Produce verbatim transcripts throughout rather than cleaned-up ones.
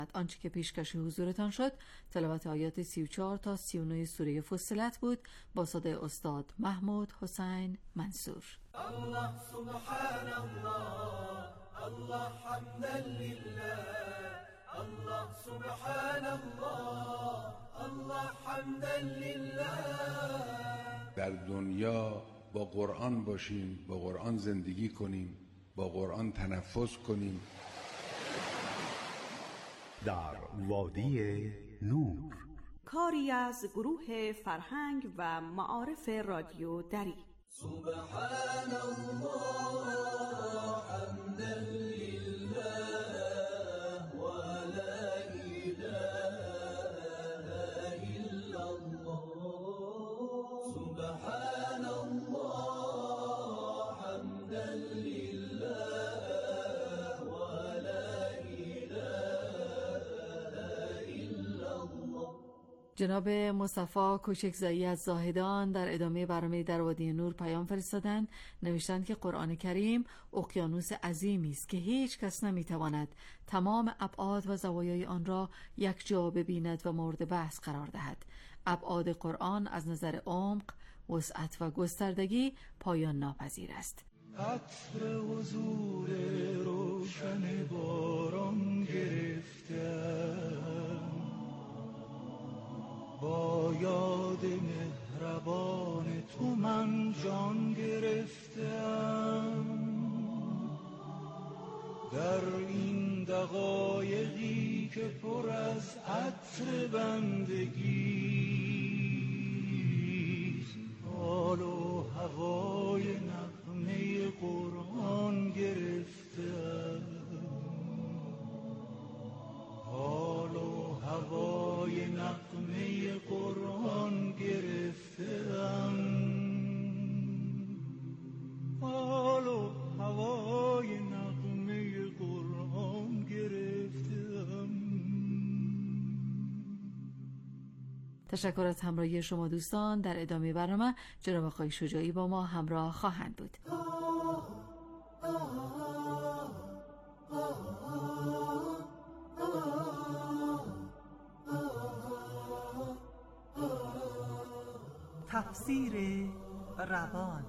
آنچه که پیشکش حضورتان شد تلاوت آیات سی و چهار تا سی و نه سوره فصلت بود با صدای استاد محمود حسین منصور. الله سبحان الله، الله حمدا لله، الله سبحان الله، الله حمدا لله. در دنیا با قرآن باشیم، با قرآن زندگی کنیم، با قرآن تنفس کنیم. در وادی نور، کاری از گروه فرهنگ و معارف رادیو دری. سبحان الله حمدا لله و لا اله الا الله. سبحان الله حمدا لله و لا اله الا الله. جناب مصطفی کوچکزایی از زاهدان در ادامه برنامه در وادی نور پیام فرستادند. نوشتند که قرآن کریم اقیانوس عظیمی است که هیچ کس نمیتواند تمام ابعاد و زوایای آن را یک جا ببیند و مورد بحث قرار دهد. ابعاد قرآن از نظر عمق، وسعت و گستردگی پایان ناپذیر است. عطر حضور روشن باران گرفتم، با یاد مهربان تو من جان گرفتم. در این دقایقی که پر از عطر بندگی، حال و هوای نغمه قرآن گرفتم. حال و هوای نغمه قرآن گرفتم. حال و هوای نغمه قرآن گرفتم. تشکر از همراهی شما دوستان. در ادامه برنامه جناب آقای شجاعی با ما همراه خواهند بود. تفسیر روان.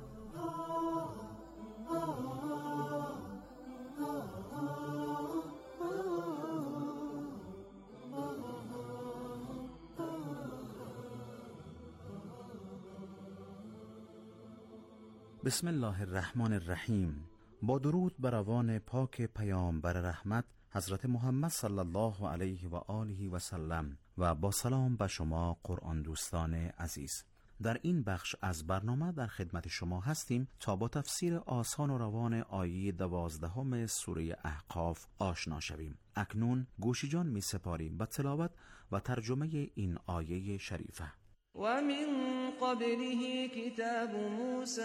بسم الله الرحمن الرحیم. با درود بر روان پاک پیامبر رحمت حضرت محمد صلی الله علیه و آله و سلم و با سلام به شما قرآن دوستان عزیز. در این بخش از برنامه در خدمت شما هستیم تا با تفسیر آسان و روان آیه دوازدهم سوره احقاف آشنا شویم. اکنون گوش جان می سپاریم به تلاوت و ترجمه این آیه شریفه. و من قبله کتاب موسی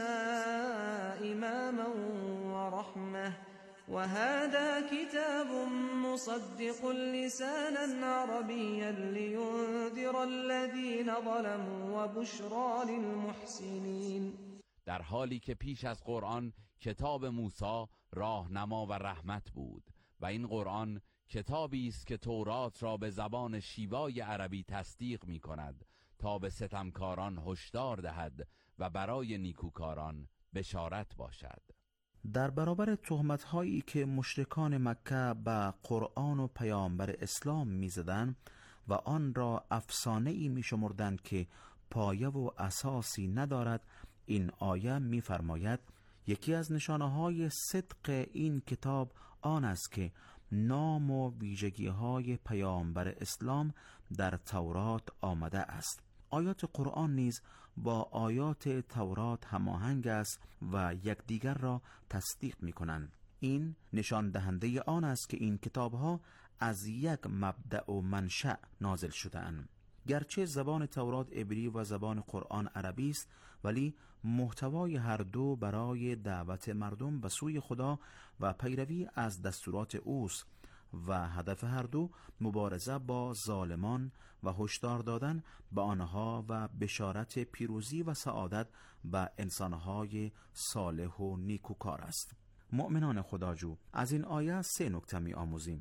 اماما و رحمه و هذا کتاب مصدق لسانا عربیا لینذر الذین ظلموا و بشرى للمحسنین. در حالی که پیش از قرآن کتاب موسی راهنما و رحمت بود و این قرآن کتابی است که تورات را به زبان شیوای عربی تصدیق می کند تا به ستمکاران هشدار دهد و برای نیکوکاران بشارت باشد. در برابر تهمت‌هایی که مشرکان مکه به قرآن و پیامبر اسلام می‌زدند و آن را افسانه‌ای می‌شمردند که پایه و اساسی ندارد، این آیه می‌فرماید یکی از نشانه‌های صدق این کتاب آن است که نام و ویژگی‌های پیامبر اسلام در تورات آمده است. آیات قرآن نیز با آیات تورات هماهنگ است و یکدیگر را تصدیق می‌کنند. این نشان دهنده آن است که این کتاب‌ها از یک مبدأ و منشأ نازل شده‌اند. گرچه زبان تورات عبری و زبان قرآن عربی است، ولی محتوای هر دو برای دعوت مردم به سوی خدا و پیروی از دستورات اوست و هدف هر دو مبارزه با ظالمان و هشدار دادن به آنها و بشارت پیروزی و سعادت به انسانهای صالح و نیکوکار است. مؤمنان خداجو، از این آیه سه نکته می آموزیم.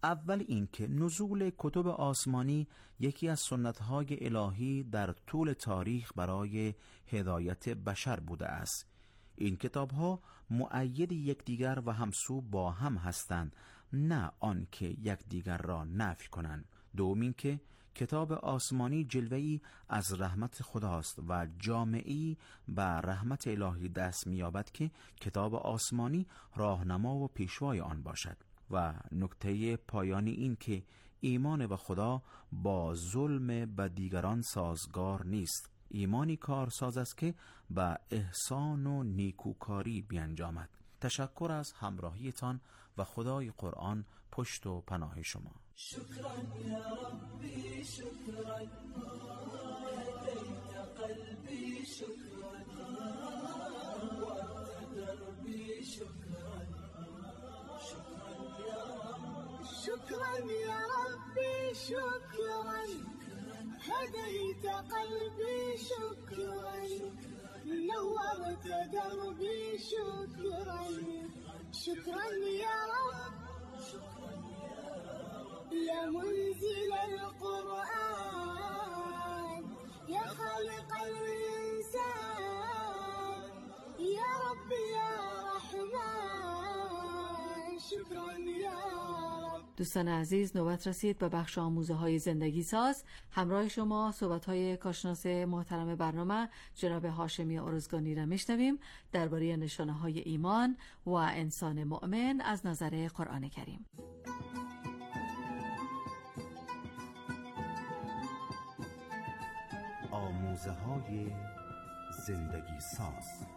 اول اینکه نزول کتب آسمانی یکی از سنت‌های الهی در طول تاریخ برای هدایت بشر بوده است. این کتاب‌ها مؤید یکدیگر و همسو با هم هستند، نه آنکه یکدیگر را نفی کنند. دوم اینکه کتاب آسمانی جلوه‌ای از رحمت خداست و جامعی به رحمت الهی دست می‌یابد که کتاب آسمانی راهنما و پیشوای آن باشد. و نکته پایانی این که ایمان به خدا با ظلم به دیگران سازگار نیست. ایمانی کارساز است که به احسان و نیکوکاری بیانجامد. تشکر از همراهیتان و خدای قرآن پشت و پناه شما. شکرا یا ربی شکرا هدیت قلبی شکرا وقت دربی شکرا شكرا يا ربي شكرا هديت قلبي شكرا نورت دربي شكرا شكرا يا رب يا منزل القرآن يا خالق الإنسان يا رب يا رحمن شكرا يا دوستان عزیز، نوبت رسید به بخش آموزه های زندگی ساز. همراه شما صحبت های کارشناس محترم برنامه جناب هاشمی ارزگانی را میشنویم درباره نشانه های ایمان و انسان مؤمن از نظر قرآن کریم. آموزه های زندگی ساز.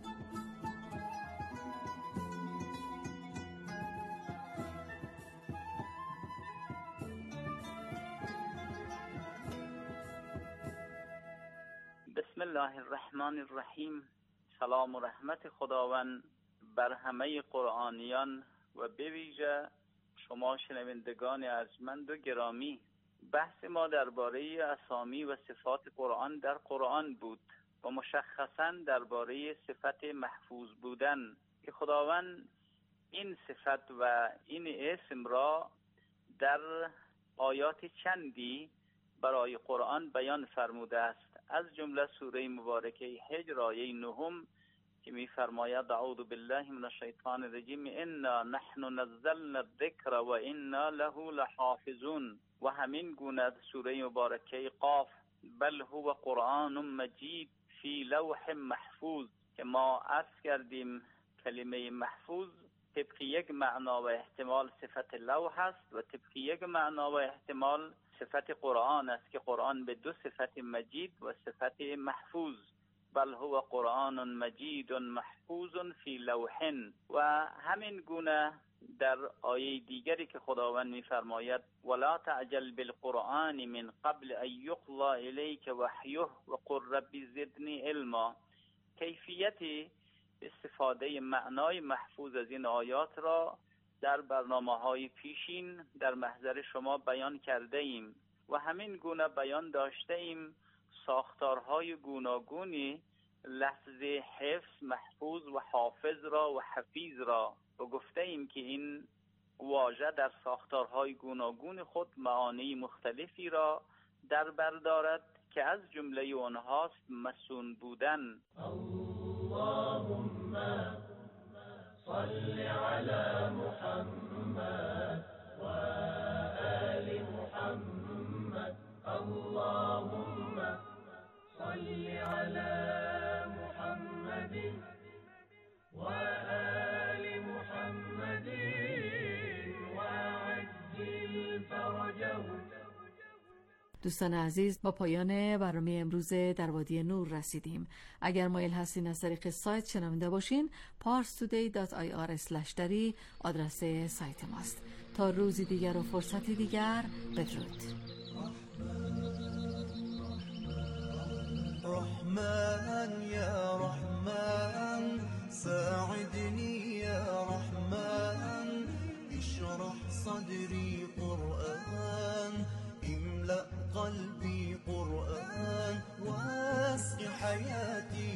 بسم الله الرحمن الرحیم. سلام و رحمت خداوند بر همه قرآنیان و به ویژه شما شنوندگان ارجمند و گرامی. بحث ما درباره اسامی و صفات قرآن در قرآن بود و مشخصاً درباره صفت محفوظ بودن که خداوند این صفت و این اسم را در آیات چندی برای قرآن بیان فرموده است. از جمله سوره مبارکه حجر آیه نهم که می فرماید اعوذ بالله من الشیطان الرجیم انا نحن نزلنا الذکر و انا له لحافظون. و همین گونه سوره مبارکه قاف بل هو قرآن مجید فی لوح محفوظ که ما عرض کردیم کلمه محفوظ طبق یک معنا و احتمال صفت لوح است و طبق یک معنا و احتمال صفت قرآن است که قرآن به دو صفت مجید و صفت محفوظ. بل هو قرآن مجید محفوظ فی لوح. و همین گونه در آیه دیگری که خداوند می‌فرماید ولا تعجل بالقرآن من قبل ان یقضی الیک وحیه و قل رب زدنی علما. کیفیت استفاده معنای محفوظ از این آیات را در برنامه‌های پیشین در محضر شما بیان کرده ایم و همین گونه بیان داشته ایم ساختارهای گوناگونی لفظ حفظ، محفوظ و حافظ را و حفیظ را و گفته ایم که این واژه در ساختارهای گوناگون خود معانی مختلفی را در بر دارد که از جمله آنهاست مسون بودن. اللهم صل على محمد و آل محمد. اللهم صل على محمد و آل محمد و عجل فرجهم. دوستان عزیز، با پایان برنامه امروز در وادی نور رسیدیم. اگر مایل هستین از طریق سایت شنونده باشین پارس تودی دات آی آر اسلش دری آدرس سایت ماست. تا روزی دیگر و فرصتی دیگر، بدرود. رحمن یا رحمن ساعدني يا رحمن اشرح صدري قرآن املأ قلبي قرآن واسق حياتي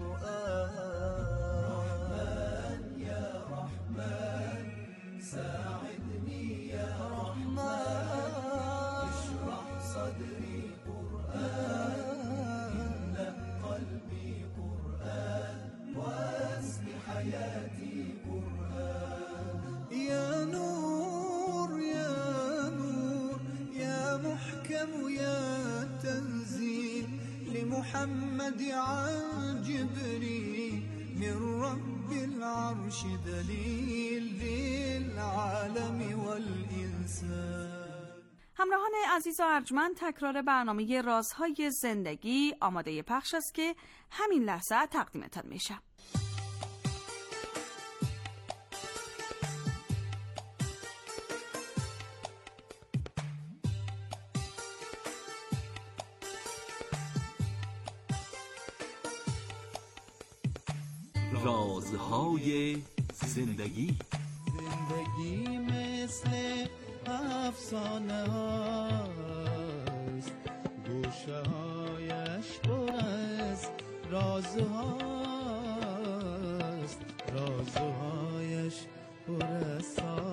قرآن. رحمن يا رحمن ساعدني يا رحمن ويا التنزيل لمحمد عن جبريل من رب العرش دلیل للعالم والإنسان. همراهان عزیز و ارجمند، تکرار برنامه رازهای زندگی آماده پخش است که همین لحظه تقدیمتان میشه. رازهای زندگی. زندگی مثل افسانه هاست، گوشه هایش پر از رازهاست، رازهایش پر از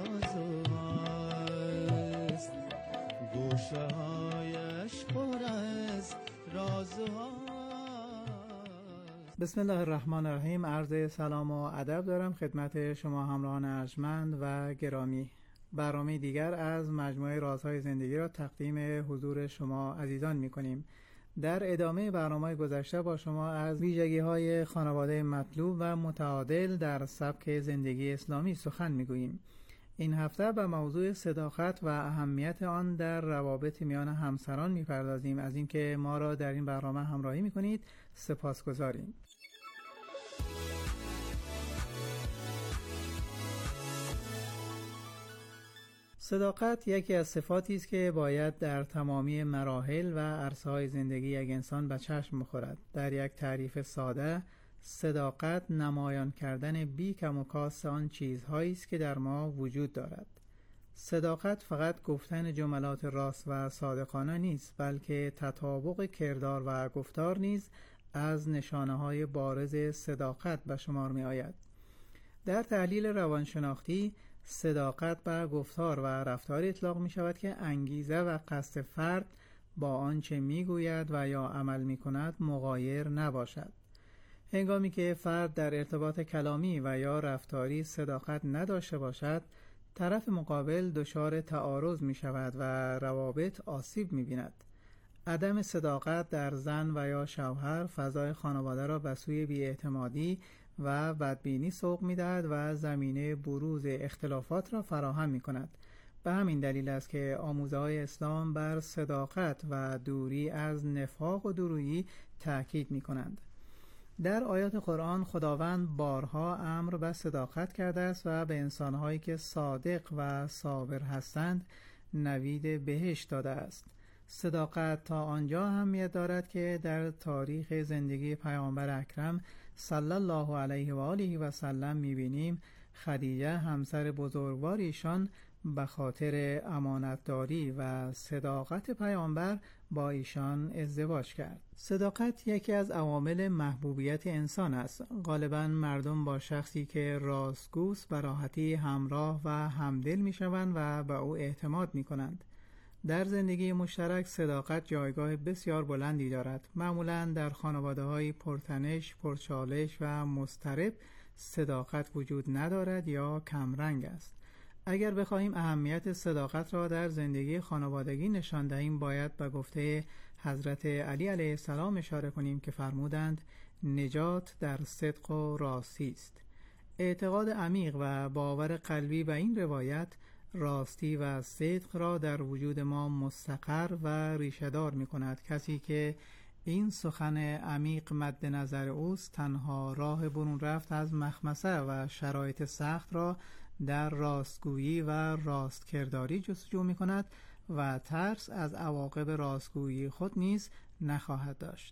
سازهاست، گوشه هایش پر از رازهاست. بسم الله الرحمن الرحیم. عرض سلام و ادب دارم خدمت شما همراهان ارجمند و گرامی. برنامه دیگر از مجموعه رازهای زندگی را تقدیم حضور شما عزیزان می کنیم. در ادامه برنامه گذشته با شما از ویژگی های خانواده مطلوب و متعادل در سبک زندگی اسلامی سخن می گوییم. این هفته به موضوع صداقت و اهمیت آن در روابط میان همسران می پردازیم. از اینکه ما را در این برنامه همراهی می کنید سپاسگزاریم. صداقت یکی از صفاتی است که باید در تمامی مراحل و عرصه‌های زندگی یک انسان به چشم بخورد. در یک تعریف ساده، صداقت نمایان کردن بی کم و کاست آن چیزهایی است که در ما وجود دارد. صداقت فقط گفتن جملات راست و صادقانه نیست، بلکه تطابق کردار و گفتار نیز از نشانه‌های بارز صداقت به شمار می آید. در تحلیل روانشناختی، صداقت به گفتار و رفتار اطلاق می شود که انگیزه و قصد فرد با آنچه می گوید و یا عمل می کند مغایر نباشد. هنگامی که فرد در ارتباط کلامی و یا رفتاری صداقت نداشته باشد، طرف مقابل دچار تعارض می شود و روابط آسیب می بیند. عدم صداقت در زن و یا شوهر فضای خانواده را به سوی بی‌اعتمادی و بدبینی سوق می دهد و زمینه بروز اختلافات را فراهم می کند. به همین دلیل است که آموزه های اسلام بر صداقت و دوری از نفاق و دورویی تأکید می کنند. در آیات قرآن خداوند بارها امر به صداقت کرده است و به انسانهایی که صادق و صابر هستند نوید بهشت داده است. صداقت تا آنجا اهمیت دارد که در تاریخ زندگی پیامبر اکرم صلی الله علیه و آله و سلم می‌بینیم خدیجه همسر بزرگوار ایشان به خاطر امانتداری و صداقت پیامبر با ایشان ازدواج کرد. صداقت یکی از عوامل محبوبیت انسان است. غالباً مردم با شخصی که راستگوست به راحتی همراه و همدل می‌شوند و به او اعتماد می‌کنند. در زندگی مشترک صداقت جایگاه بسیار بلندی دارد. معمولاً در خانواده‌های پرتنش، پرچالش و مضطرب صداقت وجود ندارد یا کمرنگ است. اگر بخواهیم اهمیت صداقت را در زندگی خانوادگی نشان دهیم، باید به گفته حضرت علی علیه السلام اشاره کنیم که فرمودند نجات در صدق و راستی است. اعتقاد عمیق و باور قلبی به این روایت راستی و صدق را در وجود ما مستقر و ریشه‌دار می‌کند. کسی که این سخن عمیق مد نظر اوست تنها راه برون رفت از مخمسه و شرایط سخت را در راستگویی و راستکرداری جستجو می‌کند و ترس از عواقب راستگویی خود نیز نخواهد داشت.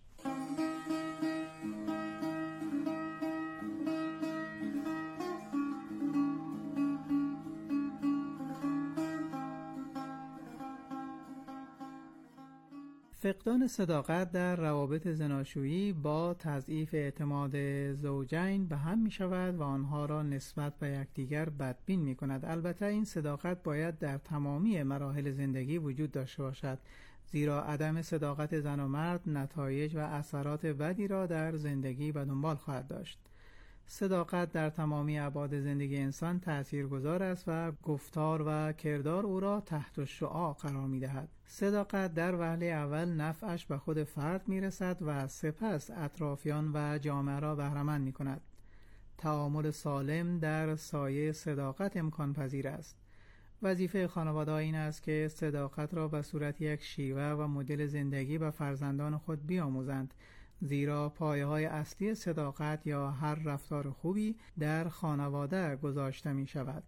فقدان صداقت در روابط زناشویی با تضعیف اعتماد زوجین به هم می شود و آنها را نسبت به یکدیگر بدبین می کند. البته این صداقت باید در تمامی مراحل زندگی وجود داشته باشد، زیرا عدم صداقت زن و مرد نتایج و اثرات بدی را در زندگی به دنبال خواهد داشت. صداقت در تمامی ابعاد زندگی انسان تأثیرگذار است و گفتار و کردار او را تحت الشعاع قرار می‌دهد. صداقت در وهله اول نفعش به خود فرد می‌رسد و سپس اطرافیان و جامعه را بهره‌مند می‌کند. تعامل سالم در سایه صداقت امکان پذیر است. وظیفه خانواده این است که صداقت را به صورت یک شیوه و مدل زندگی به فرزندان خود بیاموزند، زیرا پایه‌های اصلی صداقت یا هر رفتار خوبی در خانواده گذاشته می شود.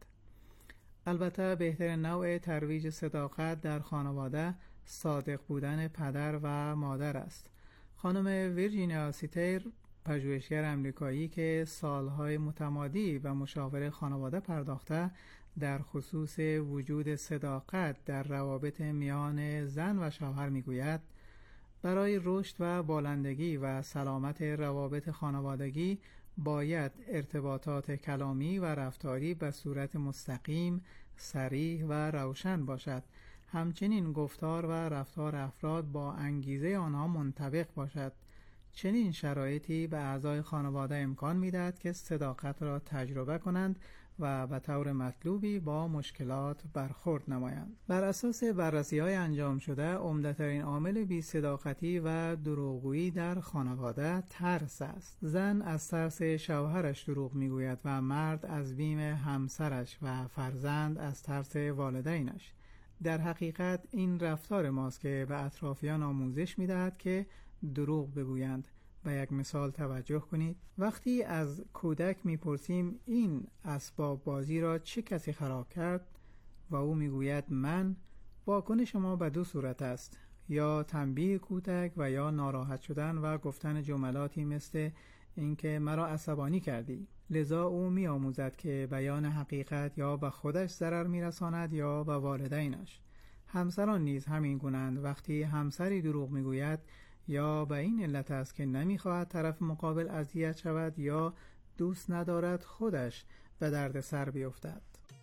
البته بهترین نوع ترویج صداقت در خانواده صادق بودن پدر و مادر است. خانم ویرجینیا سیتر، پژوهشگر امریکایی که سالهای متمادی به مشاوره خانواده پرداخته، در خصوص وجود صداقت در روابط میان زن و شوهر میگوید برای رشد و بالندگی و سلامت روابط خانوادگی باید ارتباطات کلامی و رفتاری به صورت مستقیم، صریح و روشن باشد. همچنین گفتار و رفتار افراد با انگیزه آنها منطبق باشد. چنین شرایطی به اعضای خانواده امکان می‌دهد که صداقت را تجربه کنند و به طور مطلوبی با مشکلات برخورد نمایند. بر اساس بررسی‌های انجام شده، عمده‌ترین عامل بی‌صداقتی و دروغگویی در خانواده ترس است. زن از ترس شوهرش دروغ میگوید و مرد از بیم همسرش و فرزند از ترس والدینش. در حقیقت این رفتار ماست که به اطرافیان آموزش می‌دهد که دروغ بگویند. به یک مثال توجه کنید. وقتی از کودک میپرسیم این اسباب بازی را چه کسی خراب کرد و او میگوید من، واکنش شما به دو صورت است: یا تنبیه کودک و یا ناراحت شدن و گفتن جملاتی مثل اینکه مرا عصبانی کردی. لذا او میآموزد که بیان حقیقت یا به خودش ضرر میرساند یا به والدینش. همسران نیز همین گونه‌اند. وقتی همسری دروغ میگوید یا به این علت است که نمیخواهد طرف مقابل اذیت شود یا دوست ندارد خودش به درد سر بیفتد.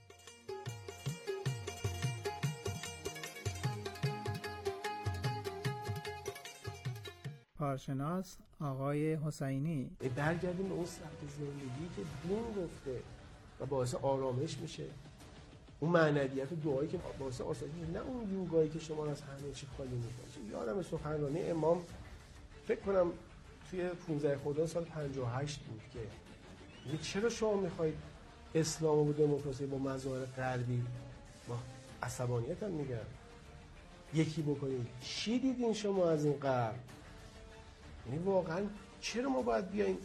کارشناس آقای حسینی: برگردیم به اون سبک زندگی که دین گفته و باعث آرامش میشه، اون معنویت و دعایی که باعث آسایش میشه، نه اون یوگایی که شما از همه چی خالی میکنه. یادم سخنرانی امام فکر کنم توی پانزده خرداد سال پنجاه و هشت بود که میگه چرا شما میخواید اسلام و دموکراسی با مظاهر غربی با عصبانیت هم میگن یکی بکنید؟ چی دیدین شما از این غرب؟ یعنی واقعا چرا ما باید بیایم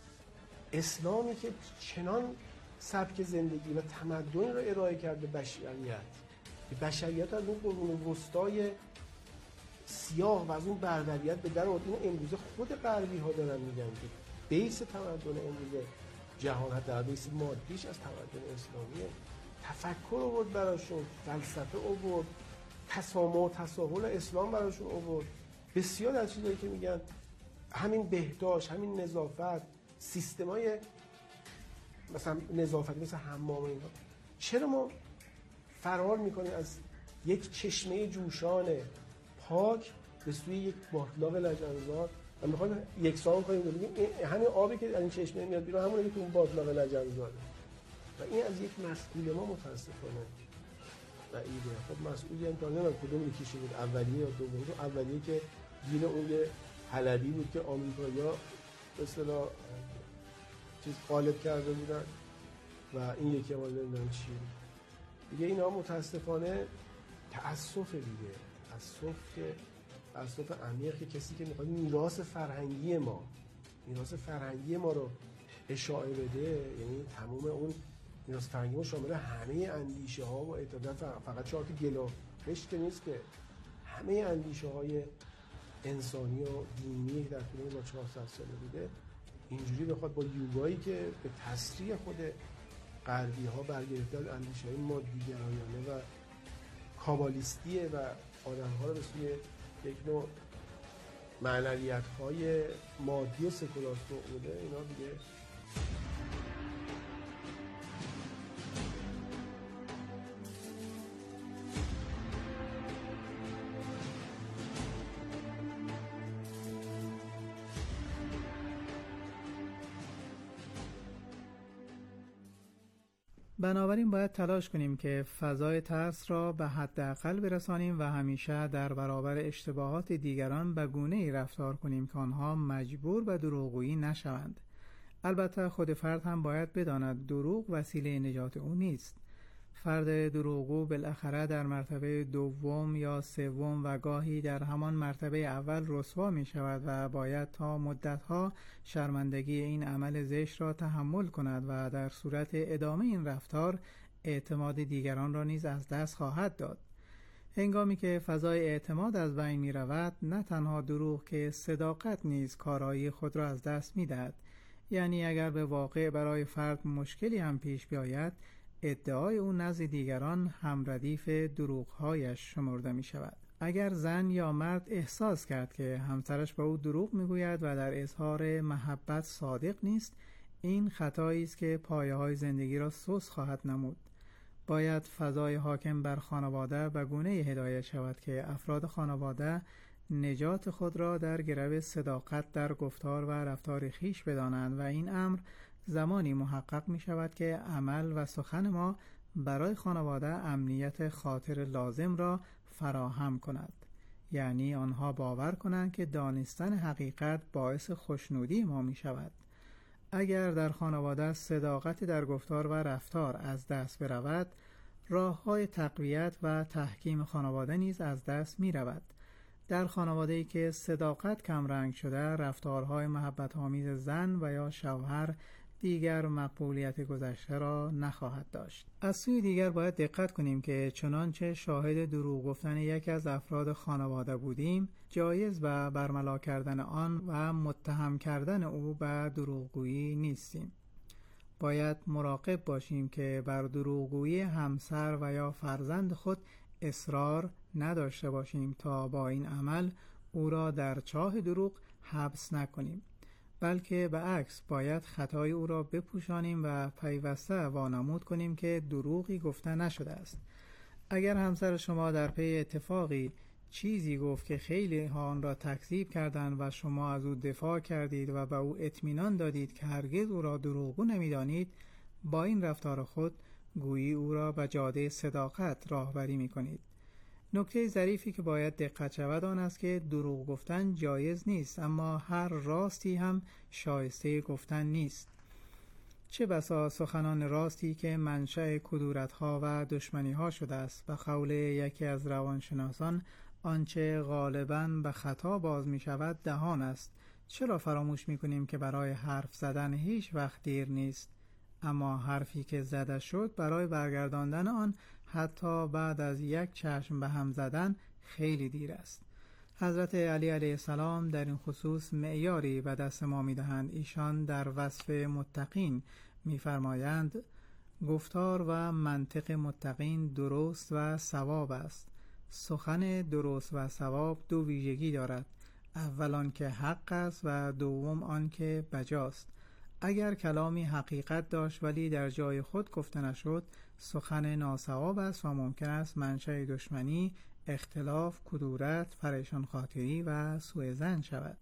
اسلامی که چنان سبک زندگی و تمدنی رو ارائه کرده بشریت، بشریت از اون قرون وسطای سیاه و از اون بردریت به در آورد. این امروزه خود غربی ها دارن میگن که بیس تمدن امروزه جهان حتی بیس مادیش از تمدن اسلامیه. تفکر آورد براشون، فلسفه آورد، تسامح و تساهل اسلام براشون آورد. بسیار از چیزایی که میگن همین بهداشت، همین نظافت، سیستمای مثلا نظافت مثل حمام اینا، چرا ما فرار میکنیم از یک چشمه جوشان پاک به سوی یک باطلاق لجنزار و میخوایم یکسان کنیم بگیم همین آبی که از این چشمه میاد بیرون همونه که اون باطلاق لجنزاره و این از یک مسئول ما متاسفانه بعیده. خب مسئولی هم تانه من کدوم یکیشی بود، اولیه یا دومی؟ تو اولیه که گیل اون یه حلبی بود که آمریکایی‌ها به اصطلاح چیز غالب کرده بودن و این یکی ما نمیدونم چی دیگه. اینا متاسفانه تأسف دیگه، تأسف که تأسف عمیق که کسی که میخواد میراث فرهنگی ما میراث فرهنگی ما رو اشاعه بده، یعنی تمام اون میراث فرهنگی ما شامل همه اندیشه ها و اعتقادات، فقط چهار تا گلا خشت که نیست که همه اندیشه های انسانی و دینی در طول با چهارصد ساله بوده، اینجوری بخواد با یوگایی که به تسریع خود غربی ها برگرفته از اندیشه های مادیگرایانه و کابالیستیه و آدم ها رو به سوی یک نوع معنویت های مادی و سکولار بوده، اینا دیگه بنابراین باید تلاش کنیم که فضای ترس را به حداقل برسانیم و همیشه در برابر اشتباهات دیگران به گونه‌ای رفتار کنیم که آنها مجبور به دروغگویی نشوند. البته خود فرد هم باید بداند دروغ وسیله نجات او نیست. فرد دروغگو بالاخره در مرتبه دوم یا سوم و گاهی در همان مرتبه اول رسوا می شود و باید تا مدتها شرمندگی این عمل زشت را تحمل کند و در صورت ادامه این رفتار اعتماد دیگران را نیز از دست خواهد داد. هنگامی که فضای اعتماد از بین می رود، نه تنها دروغ که صداقت نیز کارایی خود را از دست می دهد. یعنی اگر به واقع برای فرد مشکلی هم پیش بیاید، ادعای او نزد دیگران هم ردیف دروغ‌هایش شمرده می شود. اگر زن یا مرد احساس کرد که همسرش به او دروغ می گوید و در اظهار محبت صادق نیست، این خطایی است که پایه‌های زندگی را سست خواهد نمود. باید فضای حاکم بر خانواده به گونه‌ای هدایت شود که افراد خانواده نجات خود را در گرو صداقت در گفتار و رفتار خویش بدانند و این امر زمانی محقق می شود که عمل و سخن ما برای خانواده امنیت خاطر لازم را فراهم کند. یعنی آنها باور کنند که دانستن حقیقت باعث خوشنودی ما می شود. اگر در خانواده صداقت در گفتار و رفتار از دست برود، راه‌های تقویت و تحکیم خانواده نیز از دست می رود. در خانواده‌ای که صداقت کم رنگ شده، رفتارهای محبت آمیز زن و یا شوهر دیگر مقبولیت گذشته را نخواهد داشت. از سوی دیگر باید دقت کنیم که چنانچه شاهد دروغ گفتن یکی از افراد خانواده بودیم، جایز به برملا کردن آن و متهم کردن او به دروغگویی نیستیم. باید مراقب باشیم که بر دروغگویی همسر و یا فرزند خود اصرار نداشته باشیم تا با این عمل او را در چاه دروغ حبس نکنیم، بلکه به عکس باید خطای او را بپوشانیم و پیوسته وانمود کنیم که دروغی گفته نشده است. اگر همسر شما در پی اتفاقی چیزی گفت که خیلی ها آن را تکذیب کردند و شما از او دفاع کردید و به او اطمینان دادید که هرگز او را دروغگو نمی‌دانید، با این رفتار خود گویی او را به جاده صداقت راهبری می‌کنید. نکته ظریفی که باید دقت شود آن است که دروغ گفتن جایز نیست، اما هر راستی هم شایسته گفتن نیست. چه بسا سخنان راستی که منشأ کدورت‌ها و دشمنی‌ها شده است. به قول یکی از روانشناسان، آنچه غالباً به خطا باز می‌شود دهان است. چرا فراموش می‌کنیم که برای حرف زدن هیچ وقت دیر نیست؟ اما حرفی که زده شد برای برگرداندن آن حتی بعد از یک چشم به هم زدن خیلی دیر است. حضرت علی علیه السلام در این خصوص معیاری به دست ما می‌دهند. ایشان در وصف متقین می‌فرمایند گفتار و منطق متقین درست و صواب است. سخن درست و صواب دو ویژگی دارد. اول آن که حق است و دوم آن که بجاست. اگر کلامی حقیقت داشت ولی در جای خود گفته نشد، سخن ناصواب است و ممکن است منشأ دشمنی، اختلاف، کدورت، پریشان خاطری و سوء ظن شود.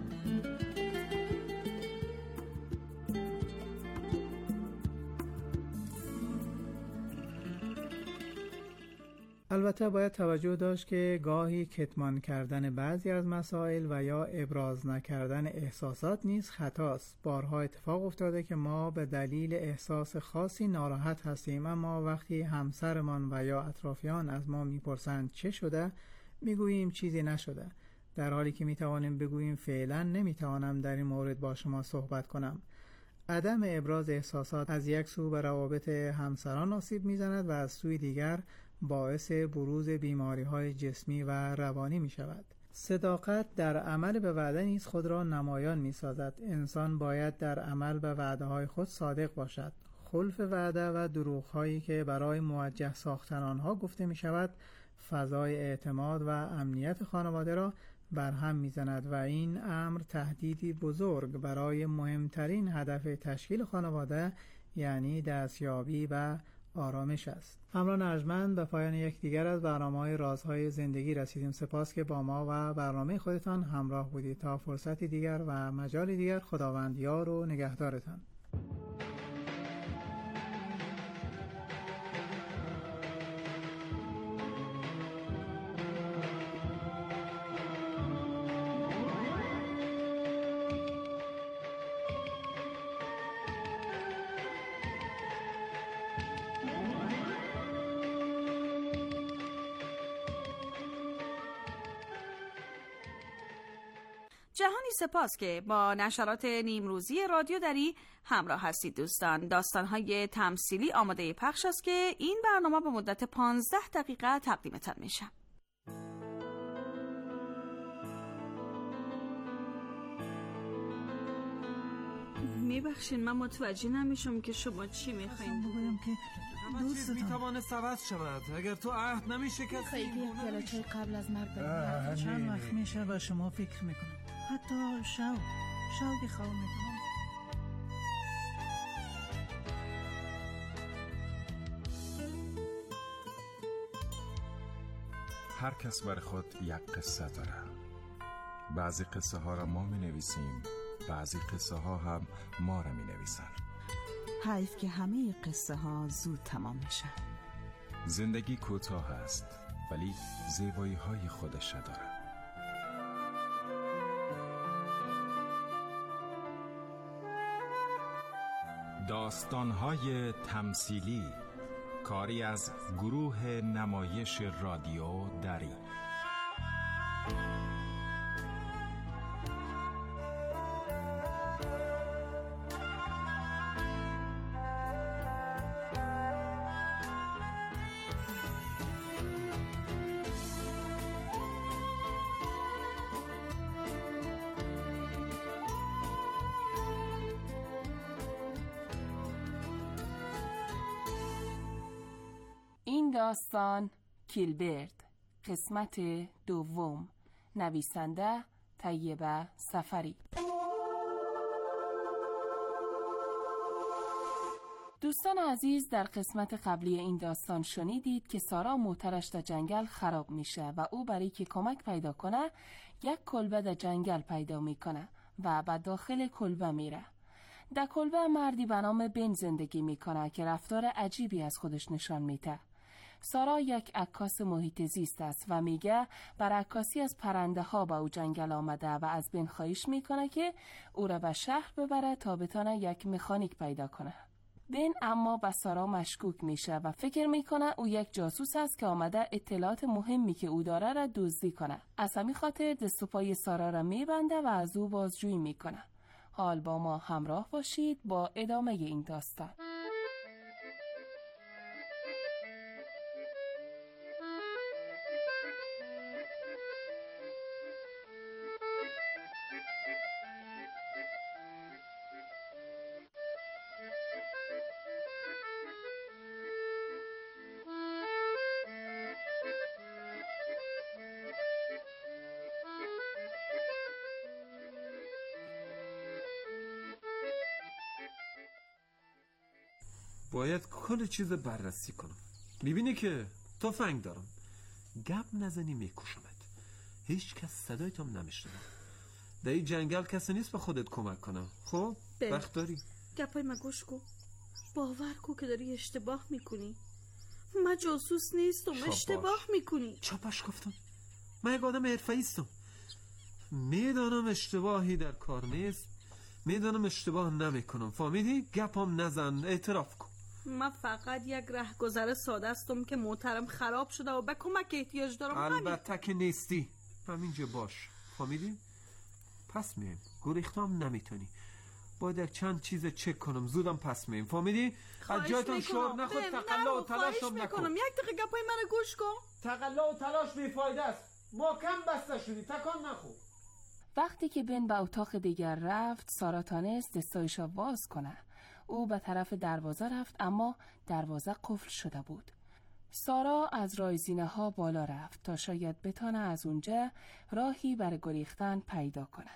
البته باید توجه داشت که گاهی کتمان کردن بعضی از مسائل و یا ابراز نکردن احساسات نیز خطاست. بارها اتفاق افتاده که ما به دلیل احساس خاصی ناراحت هستیم، اما وقتی همسرمان و یا اطرافیان از ما میپرسند چه شده، میگوییم چیزی نشده، در حالی که میتوانیم بگوییم فعلا نمیتوانم در این مورد با شما صحبت کنم. عدم ابراز احساسات از یک سو به روابط همسران آسیب میزند و از سوی دیگر باعث بروز بیماری‌های جسمی و روانی می‌شود. صداقت در عمل به وعده نیز خود را نمایان می‌سازد. انسان باید در عمل به وعده‌های خود صادق باشد. خلف وعده و دروغ‌هایی که برای موجه ساختن آنها گفته می‌شود، فضای اعتماد و امنیت خانواده را برهم می‌زند و این امر تهدیدی بزرگ برای مهمترین هدف تشکیل خانواده، یعنی دستیابی و آرامش است. همراهان ارجمند، به پایان یک دیگر از برنامه‌های رازهای زندگی رسیدیم. سپاس که با ما و برنامه خودتان همراه بودید. تا فرصتی دیگر و مجال دیگر، خداوند یار و نگهدارتان. جهانی سپاس که با نشرات نیمروزی رادیو دری همراه هستید دوستان. داستان‌های تمثیلی آماده پخش است که این برنامه به مدت پانزده دقیقه تقدیمتان میشه. میبخشین من متوجه نمیشم که شما چی میخواین بگویم که همه چیز میتوانه سبز شود اگر تو عهد نمیشکستی. خیلی گلچه قبل از مرگ بریم. چند وقت میشه و شما فکر میکنم حتی شو شوقی خواه میکنم. هر کس بر خود یک قصه داره. بعضی قصه ها را ما می نویسیم، بعضی قصه ها هم ما را می نویسن. حیف که همه قصه ها زود تمام میشن. زندگی کوتاه است ولی زیبایی های خودش داره. داستان های تمثیلی، کاری از گروه نمایش رادیو دری. داستان کیلبرت، قسمت دوم، نویسنده طیبه سفری. دوستان عزیز، در قسمت قبلی این داستان شنیدید که سارا موترش در جنگل خراب میشه و او برای که کمک پیدا کنه یک کلبه در جنگل پیدا میکنه و به داخل کلبه میره. در کلبه مردی به نام بن زندگی میکنه که رفتار عجیبی از خودش نشان میده. سارا یک عکاس محیط زیست است و میگه بر عکاسی از پرنده ها به او جنگل آمده و از بن خواهش میکنه که او را به شهر ببره تا بتونه یک مکانیک پیدا کنه. بن اما به سارا مشکوک میشه و فکر میکنه او یک جاسوس است که آمده اطلاعات مهمی که او داره را دزدی کنه. از همین خاطر دست و پای سارا را میبنده و از او بازجویی میکنه. حال با ما همراه باشید با ادامه این داستان. باید کل چیز بررسی کنم. میبینی که تفنگ دارم، گپ نزنی میکشمت. هیچ کس صدایتم نمیشنوه. در این جنگل کسی نیست به خودت کمک کنم. خب وقت داری؟ گپای ما گوش کن. باور کو که داری اشتباه میکنی. من جاسوس نیستم، اشتباه میکنی. چاپش گفتم. من یک آدم حرفه‌ای هستم. میدانم اشتباهی در کار نیست، میدانم اشتباه نمیکنم. فهمیدی؟ گپام نزن، اعتراف کن. من فقط یک رهگذر ساده استم که موترم خراب شده و به کمک احتیاج دارم. البته که نیستی، همینجا باش. فهمیدی؟ پس میم گریختم نمیتونی. باید یک چند چیز چک کنم، زودم پس میم. فهمیدی؟ از جایتان شور نخود، تقلا و تلاشم نکن. یک دقیقه گپای من گوش کن. تقلا و تلاش بیفایده است. محکم بسته شدی، تکان نخور. وقتی که بن به اتاق دیگر رفت، سارا تانست دستایش را باز کنه. او به طرف دروازه رفت اما دروازه قفل شده بود. سارا از رایزینه ها بالا رفت تا شاید بتانه از اونجا راهی برای گریختن پیدا کنه.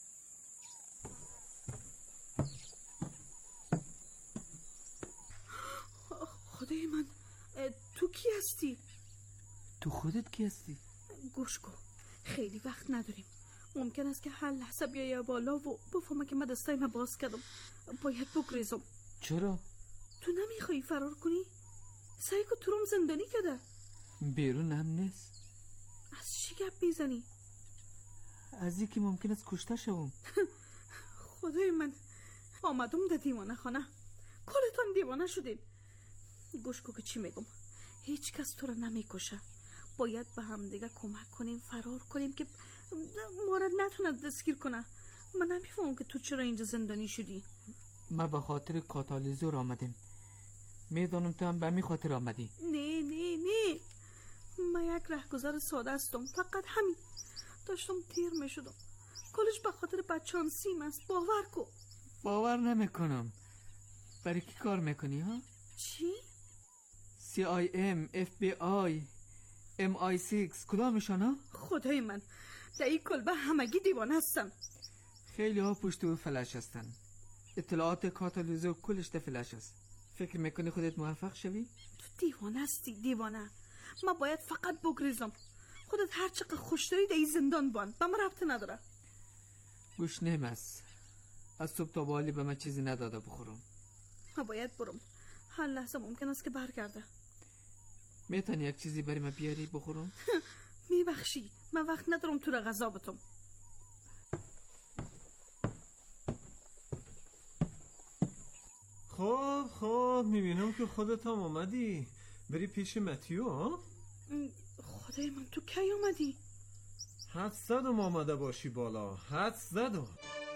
خدای من، تو کی هستی؟ تو خودت کی هستی؟ گوش کن، خیلی وقت نداریم. ممکن است که هر لحظه بیایی بالا و بفهمه که من دستای من باز کردم. باید بگریزم. چرا؟ تو نمیخوایی فرار کنی؟ سعی که تو روم زندانی کرده. بیرون هم نیست. از چی گپ میزنی؟ از یکی ممکن است کشته شوم. خدای من، آمدم در دیوانه خانه. کلتان دیوانه شدید. گوش کو که چی میگم. هیچ کس تو رو نمیکشه. باید به هم دیگه کمک کنیم فرار کنیم که ما را نتونه دستگیر کنه. من نمیفهمم که تو چرا اینجا زندانی شدی. ما به خاطر کاتالیزور آمدیم. میدونم تو هم به می خاطر آمدی. نه نه نه، من یک رهگذر ساده هستم، فقط همین. داشتم تیر می شدم. کلش به خاطر بدشانسیم است، باور کن. باور نمیکنم. برای کی کار میکنی ها؟ چی؟ سی آی ام، اف بی آی، ام آی سیکس، کدامشان ها؟ خدای من، در این کلبه همگی دیوانه هستن. خیلی ها پشت و فلش هستن. اطلاعات کاتالیزور کلش ده فلش است. فکر میکنی خودت موفق شوی؟ تو دیوانه هستی، دیوانه. ما باید فقط بگریزم. خودت هر چقدر خوش داری در این زندان بان، به من ربط نداره. گوش نیم است. از صبح تا بالی به من چیزی نداده بخورم. ما باید برم. هر لحظه ممکن است که برگرده. میتونی یک چیزی برای من بیاری بخورم؟ میبخشی، من وقت ندارم تو را غذا بتم. خب خب میبینم که خودت هم آمدی. بری پیش متیو ها؟ خدای من، تو کی آمدی؟ حد زدم آمده باشی بالا. حد زدم.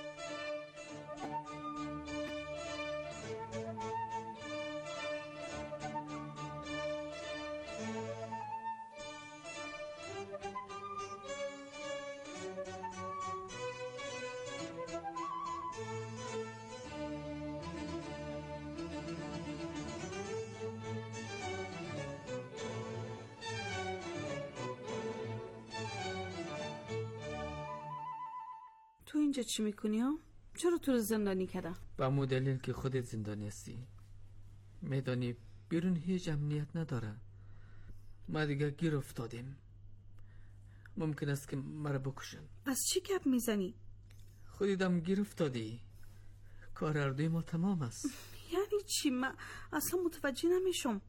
تو اینجا چی میکنی ها؟ چرا تو رو زندانی کردن؟ با مو دلیل که خودت زندانی هستی. میدانی بیرون هیچ امنیت نداره. ما دیگه گیر افتادیم. ممکن است که مرا بکشن. از چی گپ میزنی؟ خودت گیر افتادی. کار اردوی ما تمام است. یعنی چی؟ من اصلا متوجه نمیشم.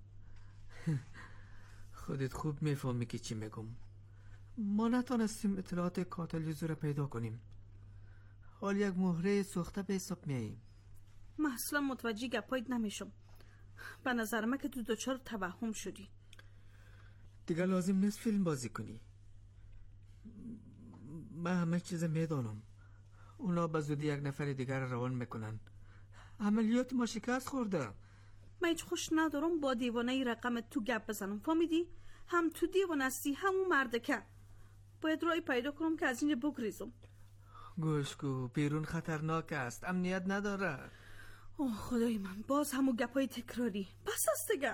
خودت خوب میفهمی که چی میگم. ما نتونستیم اطلاعات کاتالیزور را پیدا کنیم. حال یک مهره سوخته به حساب میاییم. من اصلا متوجه گپایت نمیشم. به نظر من که تو دچار توهم شدی. دیگه لازم نیست فیلم بازی کنی. من همه چیز میدانم. اونا به زودی یک نفر دیگر روان میکنن. عملیات ما شکست خورده. من هیچ خوش ندارم با دیوانه ای رقم تو گپ بزنم. فهمیدی؟ هم تو دیوانه هستی، همون مردکه. باید رای پیدا کنم که از اینجا بگریزم. گوش کو، بیرون خطرناک است. امنیت نداره. اوه خدای من، باز همون گپای تکراری. بس است دیگه.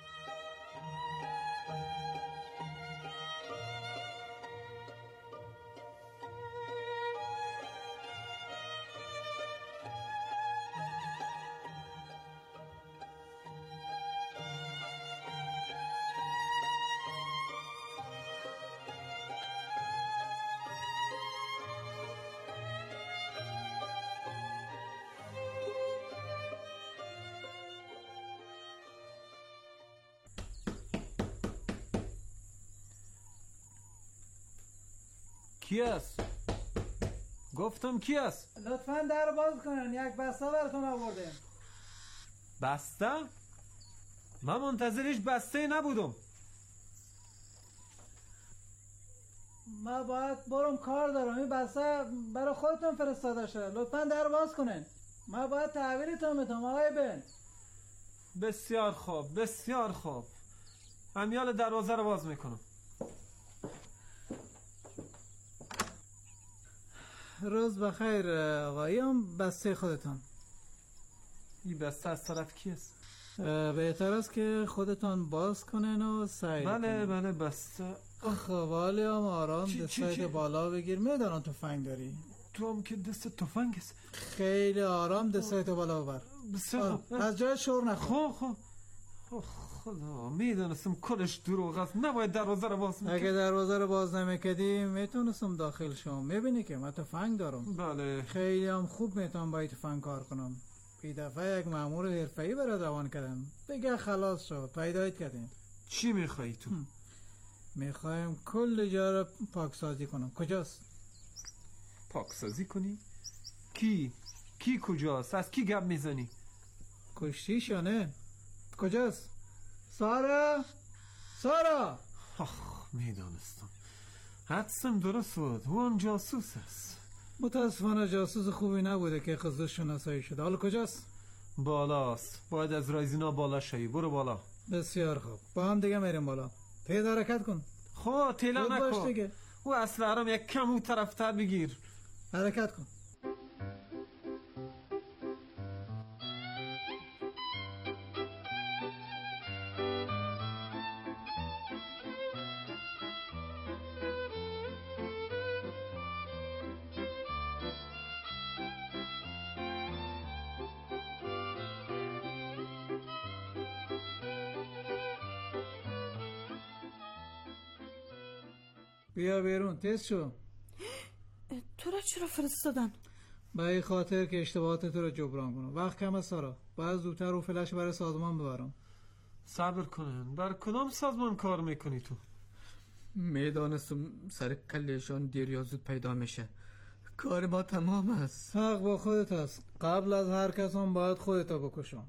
کی است؟ گفتم کی است؟ لطفاً در باز کنن، یک بسته براتون آوردیم. بسته؟ من منتظرش بسته نبودم. ما باید برم کار دارم. این بسته برای خودتون فرستاده شده. لطفاً در باز کنن. ما باید تحویلتون بدم آقای بن. بسیار خوب، بسیار خوب. امیال دروازه رو باز میکنم. روز بخیر آقایون. بسته خودتان. این بسته از طرف کی است؟ بهتر است که خودتان باز کنن و سعی کنن. بله بله بسته. خب والی هم آرام دستایت بالا بگیر. میدانم تفنگ داری. تو هم که دست تفنگ است. خیلی آرام دستایت بالا ببر. بسیار خوب. از جای شور نخور. خب خب خدا میدونستم کلش دروغ است. نباید دروازه رو باز میکنم. اگه دروازه رو باز نمیکردی میتونستم داخل شم. میبینی که من تفنگ دارم. بله. خیلی هم خوب میتونم با این تفنگ کار کنم. این دفعه یک مأمور حرفه‌ای برات روان کردم. دیگه خلاص شد. پیدایت کردیم. چی میخوایی تو؟ میخوایم کل جا رو پاکسازی کنم. کجاست؟ پاکسازی کنی؟ کی؟ کی کجاست؟ از کی گپ میزنی؟ کشتیش یا نه؟ کجاست؟ سارا؟ سارا؟ آخ میدانستم. حدسم درست بود. اون جاسوس است. متاسفانه جاسوس خوبی نبوده که خودش شناسایی شده. حالا کجاست؟ بالاست. باید از رایزینا بالا شوی. برو بالا. بسیار خوب. با هم دیگه میریم بالا. تیز حرکت کن. خب تیلا نکن. دیگه. او اسلحه‌ام یک کم اون طرفتر بگیر. حرکت کن. بیا بیرون. تیز شو. تو را چرا فرستادن؟ به این خاطر که اشتباهات تو را جبران کنم. وقت کم است سارا. باید زودتر رو فلش برای سازمان ببرم. صبر کن. بر کدام سازمان کار میکنی تو؟ میدانستم سر کلشان دیر یا زود پیدا میشه. کار ما تمام است. حق با خودت است. قبل از هر کس هم باید خودتا بکشم.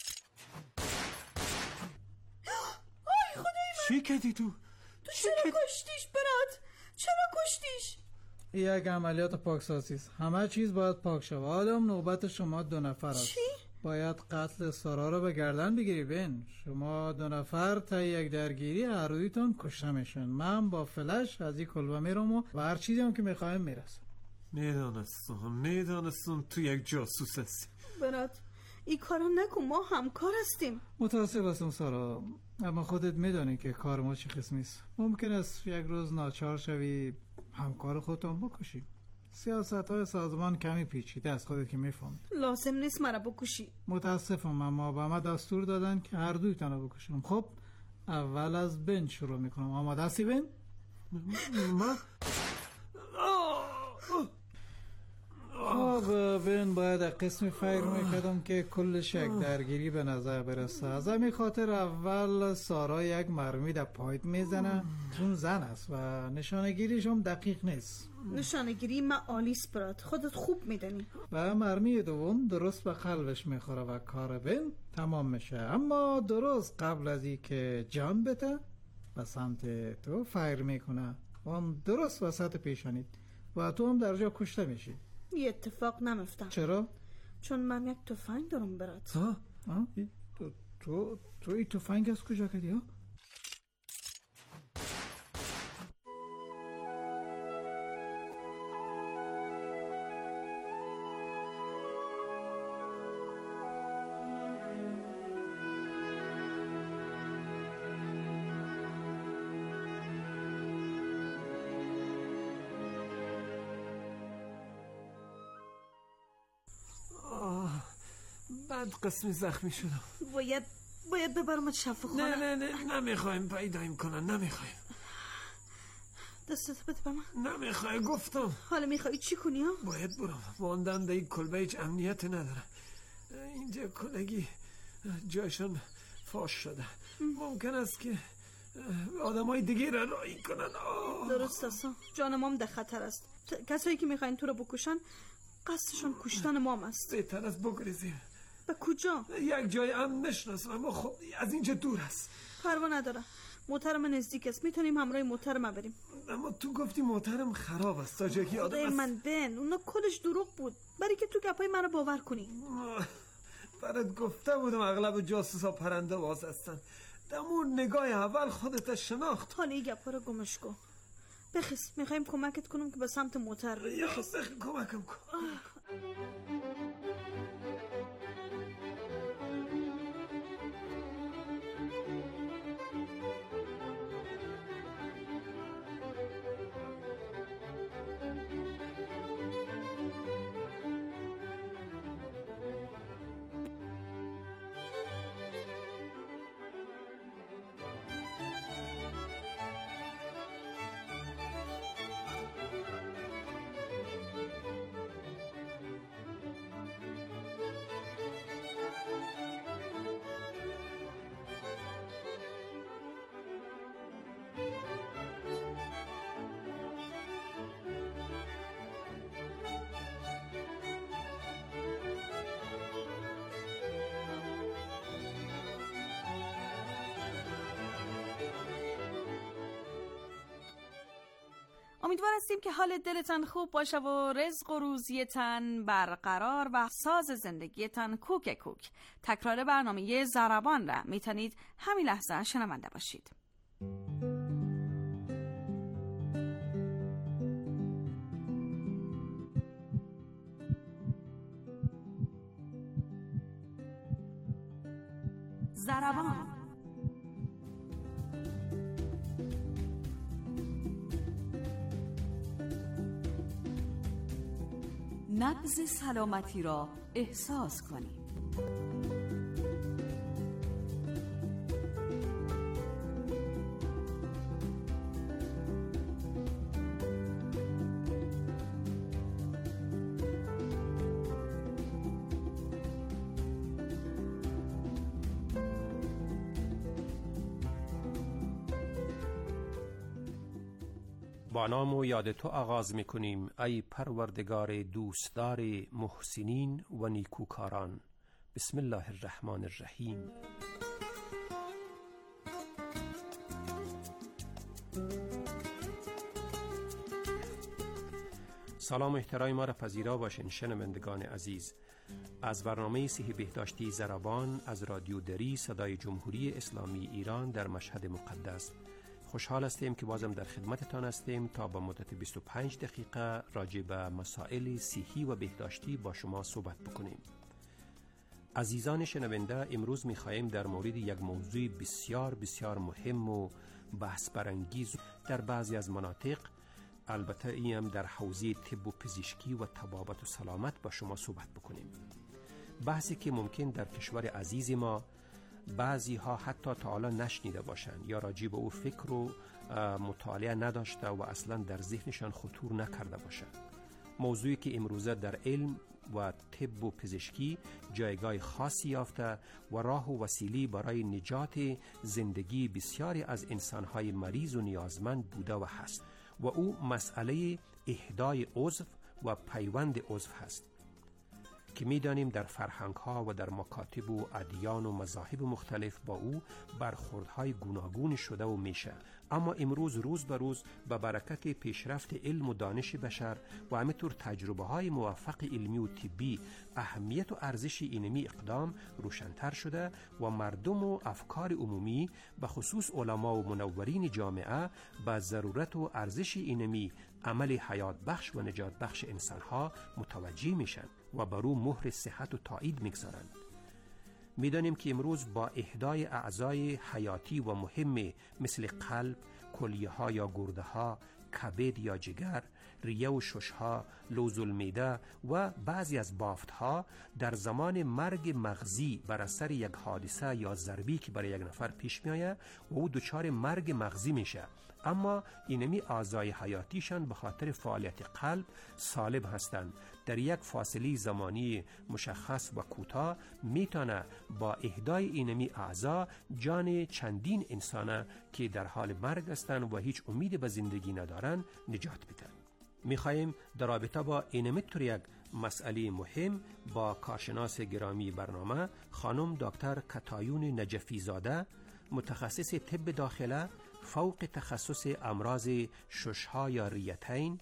آی خدای من. چی کردی تو؟ تو چرا کشتیش برات؟ چرا کشتیش؟ یک عملیات پاکسازی است. همه چیز باید پاک شود. حالا نوبت شما دو نفر است. چی؟ باید قتل سارا رو به گردن بگیری. بین شما دو نفر تا یک درگیری هر رویتون کشته میشن. من با فلش از این کلبه میرم و هر چیزی هم که میخوایم میرسم. میدانستم میدانستم تو یک جاسوس هستی. برات این کارو نکن. ما همکار هستیم. متاسف هستم سارا، اما خودت میدانی که کار ما چه قسمی است. ممکن است یک روز ناچار شوی همکار خودتون بکشی. سیاست های سازمان کمی پیچیده است. خودت که میفهمی. لازم نیست مرا بکشی. متاسفم اما با ما دستور دادن که هر دویتان رو بکشم. خب اول از بن شروع میکنم. آماده هستی بن؟ ما خب بین باید قسمی فکر میکردم که کلش یک درگیری به نظر برسه. از همین خاطر اول سارا یک مرمی در پایت میزنه. چون زن است و نشانگیریش هم دقیق نیست. نشانگیری من آلیس برات. خودت خوب میدانی. و مرمی دوم درست به قلبش میخوره و کار بین تمام میشه. اما درست قبل از این که جان بته و سمت تو فایر میکنه و هم درست وسط پیشانید و تو هم در جا کشته میشی. یه اتفاق نمیفتم. چرا؟ چون من یک تفنگ دارم برات. ها؟ ها؟ تو تو تو این تفنگ از کجا کردی ها؟ بعد قسمی زخمی شدم. باید باید ببرمت شفا خانه. نه نه نه نمیخوایم پیدایم کنن. نمیخوایم. دستت بده به من. نمیخوای گفتم. حالا میخوایی چی کنی ها؟ باید برم. ماندن در این کلبه هیچ امنیت نداره. اینجا کلگی جایشان فاش شده. ممکن است که آدم های دیگه را رایی کنن. آه. درست است. جان مام در خطر است. کسایی که میخواین تو رو بکشن قصدشون کشتن مام است. بهتر است بگریزیم. به کجا؟ یک جای امن نشناسم اما خب از اینجا دور است. پروا نداره. موترم نزدیک است. میتونیم همراه موترم بریم. اما تو گفتی موترم خراب است. تا جایی که آدم است. من بن اونا کلش دروغ بود. برای که تو گپای منو باور کنی. برات گفته بودم اغلب جاسوسا پرنده باز هستن. دمون نگاه اول خودت شناخت. حالا این گپا رو گمش کن. بخیز. میخوایم کمکت کنم که به سمت موتر بریم. یا بخیز کمکم کن. امیدوار هستیم که حال دلتان خوب باشه و رزق و روزیتان برقرار و ساز زندگیتان کوک کوک. تکرار برنامه ضربان را میتونید همین لحظه شنونده باشید. ضربان. نبض سلامتی را احساس کنید. با نام و یاد تو آغاز می کنیم ای پروردگار دوستدار محسنین و نیکوکاران. بسم الله الرحمن الرحیم. سلام و احترام ما را پذیرا باشین شنوندگان عزیز. از برنامه صحی بهداشتی ضربان از رادیو دری صدای جمهوری اسلامی ایران در مشهد مقدس خوشحال هستیم که بازم در خدمتتان هستیم تا با مدت بیست و پنج دقیقه راجع به مسائل صحی و بهداشتی با شما صحبت بکنیم. عزیزان شنونده، امروز می‌خواهیم در مورد یک موضوع بسیار بسیار مهم و بحث برانگیز در بعضی از مناطق، البته این هم در حوزه طب و پزشکی و طبابت و سلامت با شما صحبت بکنیم. بحثی که ممکن در کشور عزیز ما بعضی ها حتی تا حالا نشنیده باشند یا راجع به او فکر و مطالعه نداشته و اصلا در ذهنشان خطور نکرده باشند. موضوعی که امروزه در علم و طب و پزشکی جایگاه خاصی یافته و راه و وسیله برای نجات زندگی بسیاری از انسانهای مریض و نیازمند بوده و هست و او مسئله اهدای عضو و پیوند عضو هست که می‌دانیم در فرهنگ‌ها و در مکاتب و ادیان و مذاهب مختلف با او برخوردهای گوناگون شده و میشه. اما امروز روز به روز به برکت پیشرفت علم و دانش بشر و همینطور تجربه‌های موفق علمی و طبی اهمیت و ارزش اینمی اقدام روشن‌تر شده و مردم و افکار عمومی به خصوص علما و منورین جامعه به ضرورت و ارزش اینمی عمل حیات بخش و نجات بخش انسان‌ها متوجه میشن و بر او مهر صحت و تایید میگذارند. میدانیم که امروز با اهدای اعضای حیاتی و مهم مثل قلب، کلیه‌ها یا گرده‌ها، کبد یا جگر، ریه و ششها، لوز المعده و بعضی از بافت‌ها در زمان مرگ مغزی بر اثر یک حادثه یا ضربی که برای یک نفر پیش میآید و او دچار مرگ مغزی میشه، اما اینمی اعضای حیاتیشان به خاطر فعالیت قلب سالم هستند. در یک فاصله زمانی مشخص و کوتاه میتونه با اهدای اینمی اعضا جان چندین انسانه که در حال مرگ هستند و هیچ امید به زندگی ندارن نجات بدن. میخواییم در رابطه با اینمی یک مسئله مهم با کارشناس گرامی برنامه خانم دکتر کتایون نجفی زاده، متخصص طب داخله فوق تخصص امراض ششها یا ریتین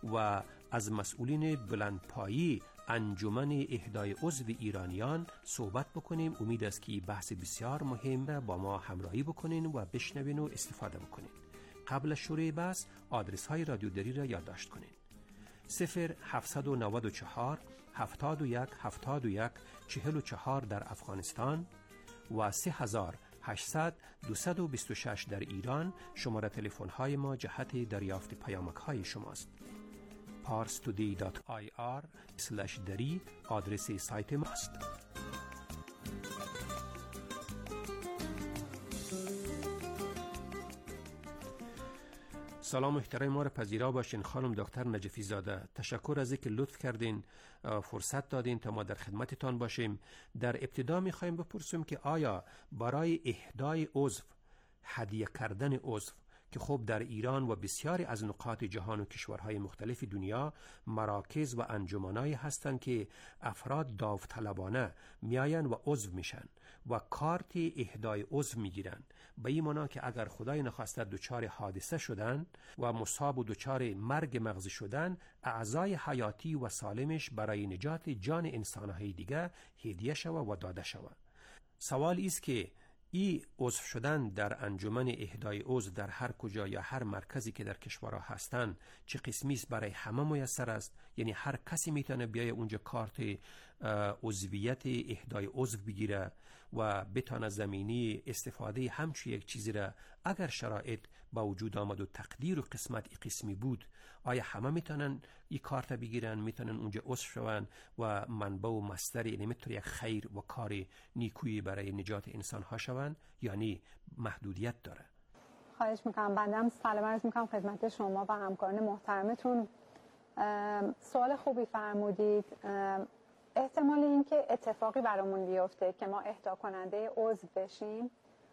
و از مسئولین بلندپایی انجمن اهدای عضو ایرانیان صحبت بکنیم. امید است که بحث بسیار مهم با ما همراهی بکنین و بشنوین و استفاده بکنین. قبل از شروع بحث آدرس های رادیو دری را یادداشت کنین: صفر هفتصد و نود و چهار هفتاد و یک هفتاد و یک چهل و چهار در افغانستان و سه هزار هشتصد دویست و بیست و شش در ایران. شماره تلفن های ما جهت دریافت پیامک های شماست. پارس تودی دات آی آر اسلش دری آدرس سایت ماست. سلام و احترام ما را پذیرا باشین خانم دکتر نجفی زاده. تشکر از اینکه لطف کردین فرصت دادین تا ما در خدمتتان باشیم. در ابتدا میخوایم بپرسیم که آیا برای اهدای عضو، هدیه کردن عضو، که خب در ایران و بسیاری از نقاط جهان و کشورهای مختلف دنیا مراکز و انجمنایی هستند که افراد داوطلبانه میاین و عضو میشن و کارت اهدای عضو میگیرن، به این معنا که اگر خدای نخواسته دچار حادثه شدن و مصاب و دچار مرگ مغزی شدن، اعضای حیاتی و سالمش برای نجات جان انسانهای دیگه هدیه شوه و داده شوه. سوال است که ای عضو شدن در انجمن اهدای عضو در هر کجا یا هر مرکزی که در کشورها هستن چه قسمی است؟ برای همه میسر است؟ یعنی هر کسی میتونه بیای اونجا کارت عضویت اهدای عضو بگیره و بتونه زمینی استفاده همچون یک چیزی را اگر شرایط با وجود آمد و تقدیر و قسمت قسمی بود، آیا همه میتونن این کارت بگیرن، میتونن اونجا عضو شون و منبع و مصدر، یعنی میتونه یک خیر و کار نیکویی برای نجات انسان ها شون، یعنی محدودیت داره؟ خواهش میکنم. بندم سلام عرض میکنم خدمت شما و همکاران محترمتون. سوال خوبی فرمودید. احتمال این که اتفاقی برامون بیفته که ما اهدا کننده عضو بشیم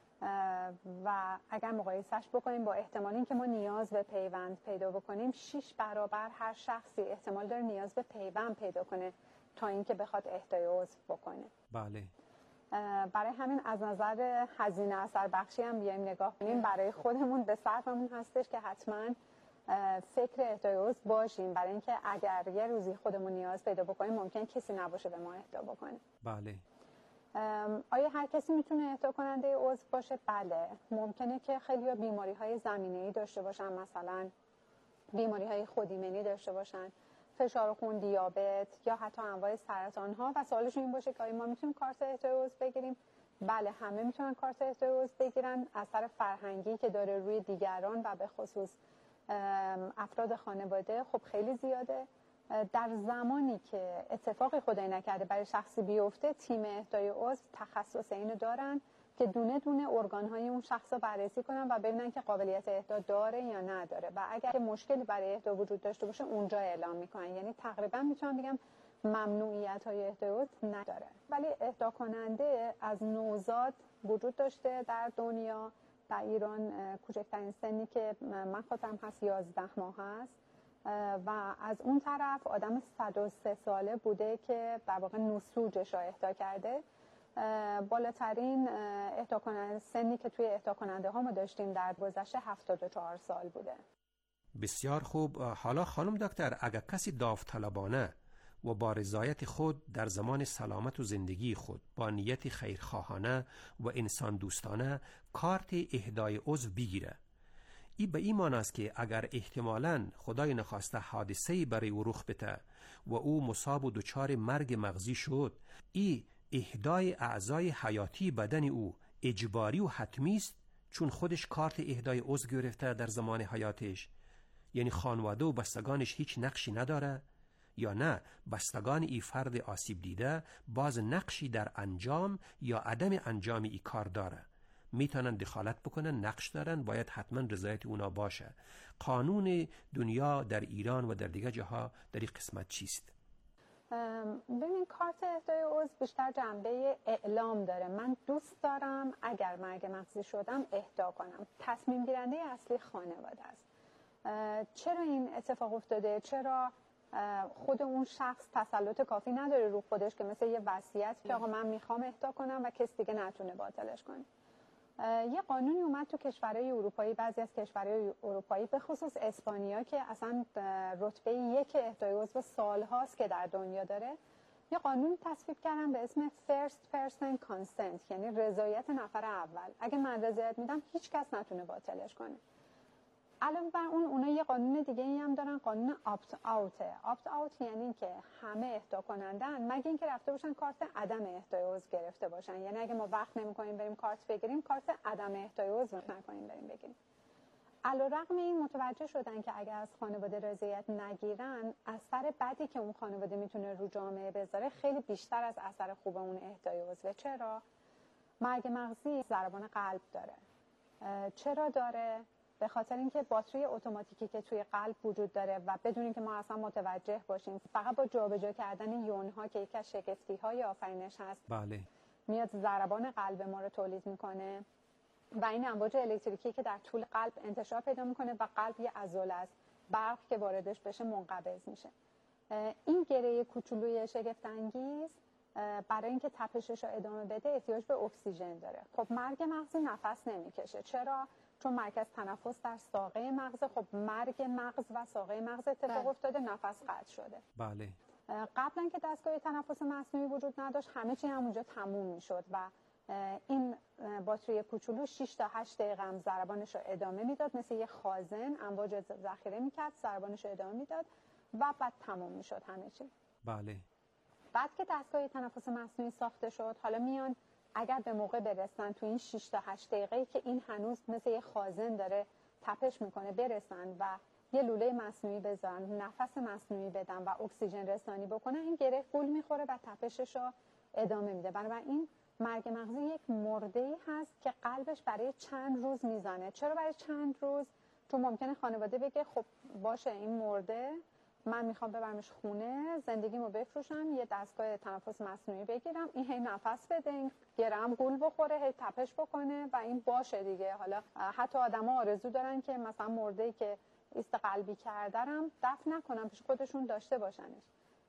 و اگر مقایسش بکنیم با احتمال این که ما نیاز به پیوند پیدا بکنیم، شش برابر هر شخصی احتمال داره نیاز به پیوند پیدا کنه تا اینکه بخواد اهدای عضو بکنه. بله. برای همین از نظر هزینه اثر بخشی هم بیایم نگاه کنیم، برای خودمون به صرفمون هستش که حتما فکر اهدای عضو باشیم، برای اینکه اگر یه روزی خودمون نیاز پیدا بکنیم ممکن کسی نباشه به ما اهدا بکنه. بله. آیا هر کسی میتونه اهدا کننده عضو باشه؟ بله. ممکنه که خیلی بیماری های زمینه‌ای داشته باشن، مثلا بیماری های خودایمنی داشته باشن، فشار خون، دیابت یا حتی انواع سرطان ها، و سوالشون این باشه که آیا ما میتونیم کارت اهدای عضو بگیریم؟ بله، همه میتونن کارت اهدای عضو بگیرن. اثر فرهنگی که داره روی دیگران و به خصوص افراد خانواده خب خیلی زیاده. در زمانی که اتفاقی خدای نکرده برای شخصی بیفته، تیم اهدای عضو تخصص اینو دارن که دونه دونه ارگان‌های اون شخص رو بررسی کنن و ببینن که قابلیت اهدا داره یا نداره، و اگر مشکلی برای اهدا وجود داشته باشه اونجا اعلام میکنن. یعنی تقریبا میتونم بگم ممنوعیت‌های اهدای عضو نداره. ولی اهدا کننده از نوزاد وجود داشته در دنیا. در ایران کوچکترین سنی که من خاطرم هست یازده ماه هست، و از اون طرف آدم صد و سه ساله بوده که در واقع نسوجش را اهدا کرده. بالاترین اهدا کننده سنی که توی اهدا کننده ها ما داشتیم در گذشته هفتاد و چهار سال بوده. بسیار خوب. حالا خانم دکتر، اگر کسی داوطلبانه و با رضایت خود در زمان سلامت و زندگی خود با نیت خیرخواهانه و انسان دوستانه کارت اهدای عضو بگیره، این به این معنی است که اگر احتمالاً خدای نخواسته حادثه‌ای برای او رخ بده و او مصاب و دچار مرگ مغزی شد، این اهدای اعضای حیاتی بدن او اجباری و حتمی است، چون خودش کارت اهدای عضو گرفته در زمان حیاتش. یعنی خانواده و بستگانش هیچ نقشی نداره، یا نه بستگان ای فرد آسیب دیده باز نقشی در انجام یا عدم انجام ای کار داره، میتونن دخالت بکنن، نقش دارن، باید حتما رضایت اونا باشه. قانون دنیا در ایران و در دیگه جاها در این قسمت چیست؟ ببین، کارت اهدای عضو بیشتر جنبه اعلام داره. من دوست دارم اگر مرگ مغزی شدم اهدا کنم. تصمیم گیرنده اصلی خانواده است. چرا این اتفاق افتاده؟ چرا خود اون شخص تسلط کافی نداره رو خودش که مثل یه وصیت که آقا من میخوام اهدا کنم و کسی دیگه نتونه باطلش کنه. یه قانونی اومد تو کشورهای اروپایی، بعضی از کشورهای اروپایی به خصوص اسپانیا که اصلا رتبه یک اهدای عضو سالهاست که در دنیا داره، یه قانون تصویب کردن به اسم First Person Consent، یعنی رضایت نفر اول. اگه من رضایت میدم هیچ کس نتونه باطلش کنه. علاوه بر اون اونا یه قانون دیگه ای هم دارن، قانون آپت آوته. آپت آوت یعنی که همه اهدا کنندن مگه اینکه رفته باشن کارت عدم اهدای عضو گرفته باشن. یعنی اگه ما وقت نمی‌کنیم بریم کارت بگیریم، کارت عدم اهدای عضو نکنیم بریم بگیریم. علیرغم این متوجه شدن که اگه از خانواده رضایت نگیرن، اثر بدی که اون خانواده میتونه رو جامعه بذاره خیلی بیشتر از اثر خوب اون اهدای عضو. چرا؟ مرگ مغزی ضربان قلب داره. چرا داره؟ به خاطر اینکه باتری اتوماتیکی که توی قلب وجود داره و بدون اینکه ما اصلا متوجه باشیم، فقط با جابجا کردن یونها که یکی از شگفتی‌های آفرینش هست، بله، میاد ضربان قلب ما رو تولید میکنه و این امواج الکتریکی که در طول قلب انتشار پیدا میکنه و قلب یه عضله است، برق که واردش بشه منقبض میشه. این گره کوچولوی شگفت انگیز برای اینکه تپشش رو ادامه بده احتیاج به اکسیژن داره. خب مرگ مغزی نفس نمیکشه. چرا؟ چون مرکز تنفس در ساقه مغز. خب مرگ مغز و ساقه مغز اتفاق افتاده، نفس قطع شده. بله. قبلا که دستگاه تنفس مصنوعی وجود نداشت همه چی همونجا تموم میشد و این باتری کوچولو شش تا هشت دقیقه هم ضربانش رو ادامه میداد، مثل یه خازن امواج ذخیره میکرد، ضربانش رو ادامه میداد و بعد تموم میشد همه چی. بله. بعد که دستگاه تنفس مصنوعی ساخته شد، حالا میان اگر به موقع برسن تو این شش تا هشت دقیقه‌ای که این هنوز مثل یه خازن داره تپش میکنه برسن و یه لوله مصنوعی بذارن، نفس مصنوعی بدن و اکسیژن رسانی بکنن، این گره گول میخوره و تپشش رو ادامه میده. بنابراین مرگ مغزی یک مرده‌ای هست که قلبش برای چند روز میزنه. چرا برای چند روز؟ چون ممکنه خانواده بگه خب باشه این مرده، من میخوام ببرمش خونه، زندگیمو بفروشم، یه دستگاه تنفس مصنوعی بگیرم، این هی نفس بده، این گرم گول بخوره، هی تپش بکنه و این باشه دیگه. حالا حتی آدما آرزو دارن که مثلا مرده‌ای که ایست قلبی کردرم دفن نکنم، پیش خودشون داشته باشنش.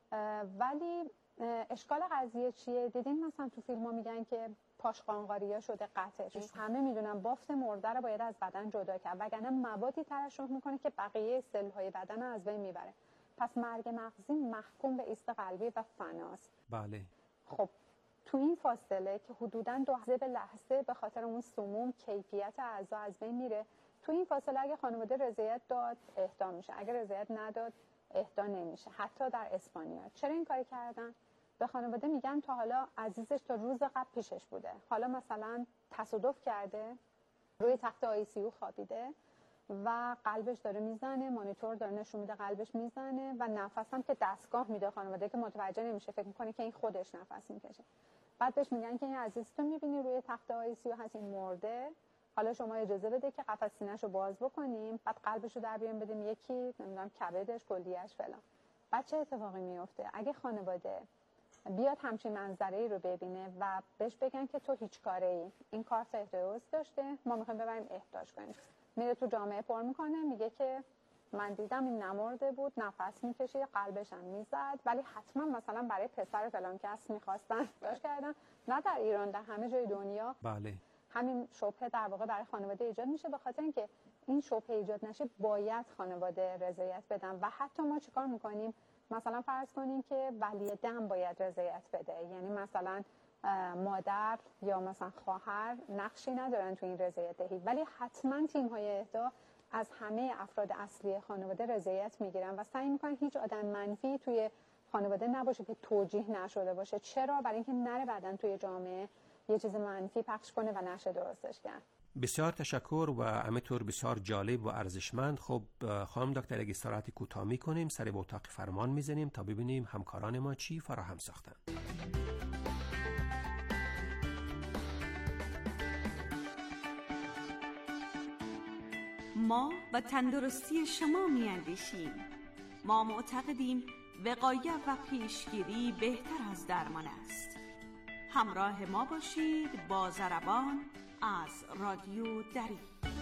ولی اشکال قضیه چیه؟ دیدین مثلا تو فیلم‌ها میگن که پاش قانقاریا شده قطعش. همه میدونن بافت مرده رو باید از بدن جدا کرد وگرنه موادی ترشح میکنه که بقیه سل‌های بدن رو از بین میبره. پس مرگ مغزی محکوم به ایست قلبی و فناست. بله. خب تو این فاصله که حدوداً دو لحظه به لحظه به خاطر اون سموم کیفیت اعضا از بین میره، تو این فاصله اگه خانواده رضایت داد اهدا میشه، اگه رضایت نداد اهدا نمیشه. حتی در اسپانیا چرا این کاری کردن؟ به خانواده میگن تا حالا عزیزش تا روز قبل پیشش بوده، حالا مثلا تصادف کرده، روی تخت آی سی یو خوابیده و قلبش داره میزنه، مانیتور داره نشون میده قلبش میزنه و نفس هم که دستگاه میده خانواده که متوجه نمیشه، فکر میکنه که این خودش نفس میکشه. بعد بهش میگن که این عزیزتو میبینی روی تخت آی سی یو هست، این مرده، حالا شما اجازه بده که قفس سینه‌شو باز بکنیم، بعد قلبشو در بیاریم بدیم یکی، نمیدونم کبدش، کلیه‌اش فلان. بعد چه اتفاقی میفته؟ اگه خانواده بیاد همچین منظره‌ای رو ببینه و بهش بگن که تو هیچ کاره‌ای، این کارت اهدای داشته، ما میخوایم ببریم اهداش کنیم، میره تو جامعه پر میکنه، میگه که من دیدم این نمرده بود، نفس میکشه، قلبش هم میزد، ولی حتما مثلا برای پسر فلان کس میخواستن داشت کردن. نه در ایران، در همه جای دنیا. بله. همین شبهه در واقع برای خانواده ایجاد میشه. به خاطر اینکه این شبهه ایجاد نشه باید خانواده رضایت بدن و حتی ما چیکار میکنیم؟ مثلا فرض کنیم که ولی دم باید رضایت بده، یعنی مثلا مادر یا مثلا خواهر نقشی ندارن تو این رضایت دهی، ولی حتما تیم‌های اهدا از همه افراد اصلی خانواده رضایت میگیرن و سعی میکنن هیچ آدم منفی توی خانواده نباشه که توجیه نشده باشه. چرا؟ برای اینکه نره بعدن توی جامعه یه چیز منفی پخش کنه و نشه درستش کرد. بسیار تشکر و همینطور بسیار جالب و ارزشمند. خب خانم دکتر اگه استراحت کوتاه می‌کنیم، سر به اتاق فرمان می‌زنیم تا ببینیم همکاران ما چی فراهم ساختن. ما و تندرستی شما می‌اندیشیم. ما معتقدیم وقایت و پیشگیری بهتر از درمان است. همراه ما باشید با ضربان از رادیو دری.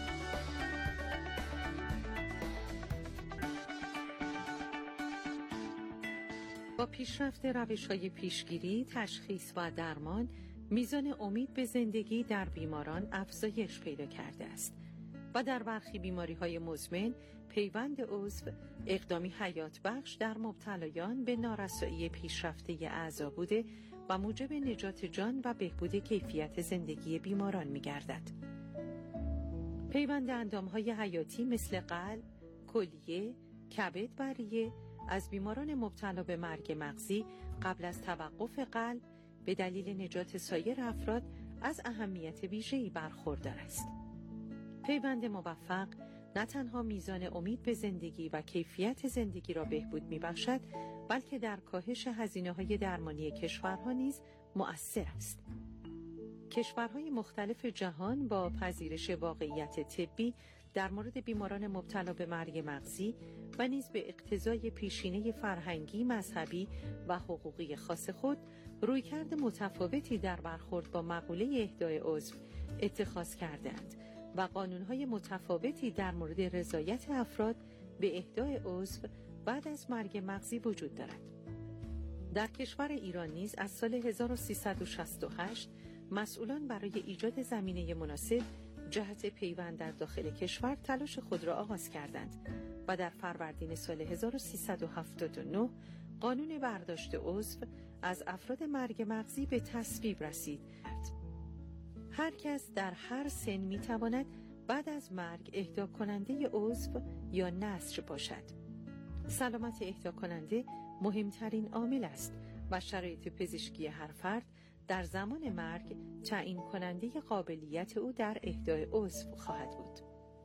با پیشرفت روش‌های پیشگیری، تشخیص و درمان، میزان امید به زندگی در بیماران افزایش پیدا کرده است و در برخی بیماری‌های مزمن پیوند عضو اقدامی حیات بخش در مبتلایان به نارسایی پیشرفته اعضا بوده و موجب نجات جان و بهبود کیفیت زندگی بیماران می‌گردد. پیوند اندام‌های حیاتی مثل قلب، کلیه، کبد و ریه از بیماران مبتلا به مرگ مغزی قبل از توقف قلب به دلیل نجات سایر افراد از اهمیت ویژه‌ای برخوردار است. پیوند موفق نه تنها میزان امید به زندگی و کیفیت زندگی را بهبود می‌بخشد، بلکه در کاهش هزینه‌های درمانی کشورها نیز مؤثر است. کشورهای مختلف جهان با پذیرش واقعیت طبی در مورد بیماران مبتلا به مرگ مغزی و نیز به اقتضای پیشینه فرهنگی، مذهبی و حقوقی خاص خود رویکرد متفاوتی در برخورد با مقوله اهدای عضو اتخاذ کردند و قانون‌های متفاوتی در مورد رضایت افراد به اهدای عضو بعد از مرگ مغزی وجود دارد. در کشور ایران نیز از سال هزار و سیصد و شصت و هشت مسئولان برای ایجاد زمینه مناسب جهت پیوند در داخل کشور تلاش خود را آغاز کردند و در فروردین سال هزار و سیصد و هفتاد و نه قانون برداشت عضو از افراد مرگ مغزی به تصویب رسید. هر کس در هر سن می تواند بعد از مرگ اهدا کننده عضو یا نسج باشد. سلامت اهدا کننده مهمترین عامل است و شرایط پزشکی هر فرد در زمان مرگ تعیین کننده قابلیت او در اهدای عضو خواهد بود.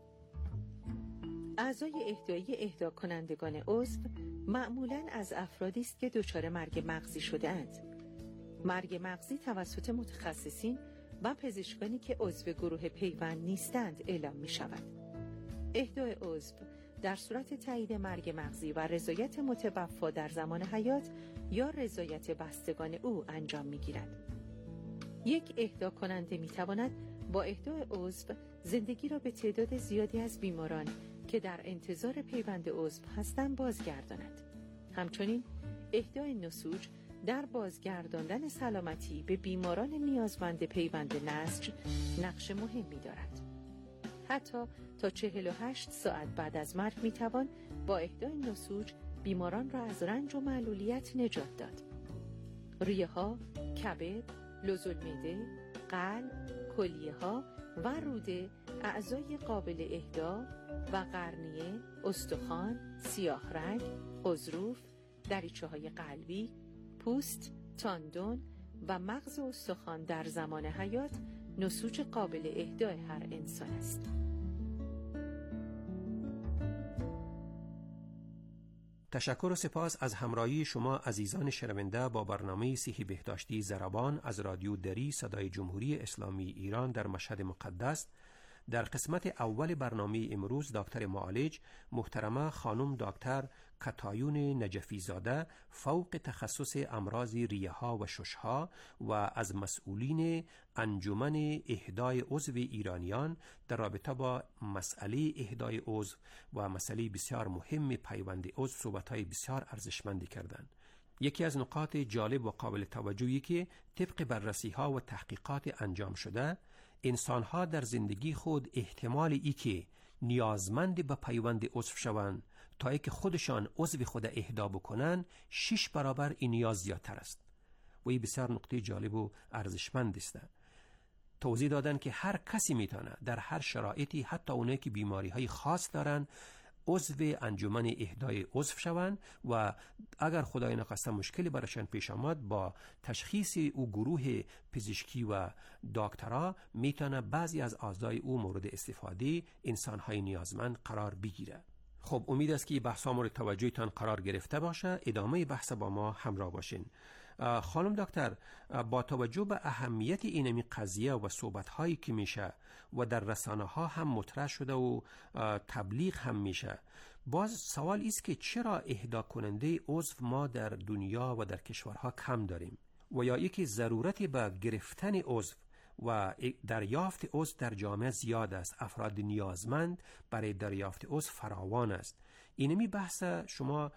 اعضای اهدایی اهدا کنندگان عضو معمولاً از افرادی است که دچار مرگ مغزی شده اند. مرگ مغزی توسط متخصصین و پزشکانی که عضو گروه پیوند نیستند اعلام می شود. اهدای عضو در صورت تایید مرگ مغزی و رضایت متوفی در زمان حیات یا رضایت بستگان او انجام می گیرد. یک اهدا کننده می تواند با اهدای عضو زندگی را به تعداد زیادی از بیماران که در انتظار پیوند عضو هستند بازگرداند. همچنین اهدای نسوج در بازگرداندن سلامتی به بیماران نیازمند پیوند نسج نقش مهمی دارد. حتی تا چهل و هشت ساعت بعد از مرگ میتوان با اهدای نسوج بیماران را از رنج و معلولیت نجات داد. ریه ها، کبد، لوزالمعده، قلب، کلیه ها و روده اعضای قابل اهدا و قرنیه، استخوان، سیاه رگ، غضروف، دریچه های قلبی، پوست، تاندون و مغز استخوان در زمان حیات نسوج قابل اهدای هر انسان است. تشکر و سپاس از همراهی شما عزیزان شنونده با برنامه صحی بهداشتی زربان از رادیو دری صدای جمهوری اسلامی ایران در مشهد مقدس. در قسمت اول برنامه امروز دکتر معالج محترمه خانم دکتر کتایون نجفی زاده فوق تخصص امراض ریه ها و شش ها و از مسئولین انجمن اهدای عضو ایرانیان در رابطه با مسئله اهدای عضو و مسئله بسیار مهم پیوند عضو صحبت‌های بسیار ارزشمندی کردند. یکی از نقاط جالب و قابل توجهی که طبق بررسی ها و تحقیقات انجام شده، انسان ها در زندگی خود احتمال ای که نیازمند به پیوند عضو شوند تا ای که خودشان عضو خود اهدا بکنن شش برابر این نیاز زیادتر است و این بسیار نقطه جالب و ارزشمند است. توضیح دادن که هر کسی میتونه در هر شرایطی، حتی اونایی که بیماری های خاص دارن، عضو انجمن اهدای عضو شوند و اگر خدای نخواسته مشکلی براشان پیش آمد با تشخیص او گروه پزشکی و دکترا میتونه بعضی از اعضای او مورد استفاده انسان‌های نیازمند قرار بگیره. خب امید است که بحث ها مورد توجهتان قرار گرفته باشه. ادامه بحث با ما همراه باشین. خانم دکتر، با توجه به اهمیت اینمی قضیه و صحبت هایی که میشه و در رسانه ها هم مطرح شده و تبلیغ هم میشه، باز سوال است که چرا اهدا کننده عضو ما در دنیا و در کشورها کم داریم و یا یکی ضرورت به گرفتن عضو و دریافت عضو در جامعه زیاد است، افراد نیازمند برای دریافت عضو فراوان است. اینمی بحث شما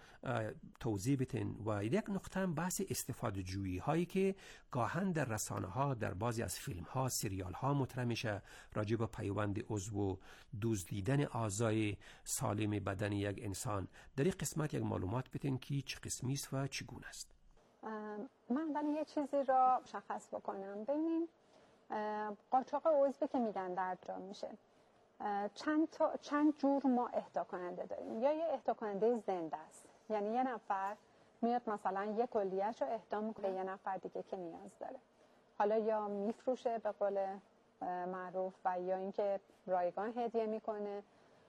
توضیح بتین. و یک نقطه هم بحث استفاده جویی هایی که گاهن در رسانه ها، در بعضی از فیلم ها، سریال ها مطرح میشه راجع به پیوند عضو و دزدیدن اعضای سالم بدن یک انسان. در این قسمت یک معلومات بتین که چه قسمی است و چگونه است. من ولی یه چیزی را مشخص بکنم. ببینید قاچاق عضوی که میگن در جا میشه، چند تا چند جور ما اهدا کننده داریم. یا یه اهدا کننده زنده است، یعنی یه نفر میاد مثلا یه کلیه‌شو اهدا میکنه یه نفر دیگه که نیاز داره، حالا یا میفروشه به قول معروف و یا اینکه رایگان هدیه میکنه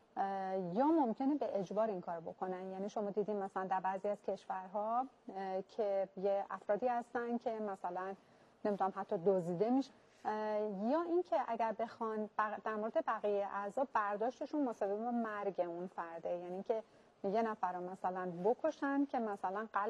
یا ممکنه به اجبار این کار بکنن. یعنی شما دیدین مثلا در بعضی از کشورها که یه افرادی هستن که مثلا نمیدونم حتی دزدیده میشه، یا اینکه اگر بخوان در مورد بقیه اعضا برداشتشون مساوی با مرگ اون فرده، یعنی که یه نفر رو مثلا بکشن که مثلا قلب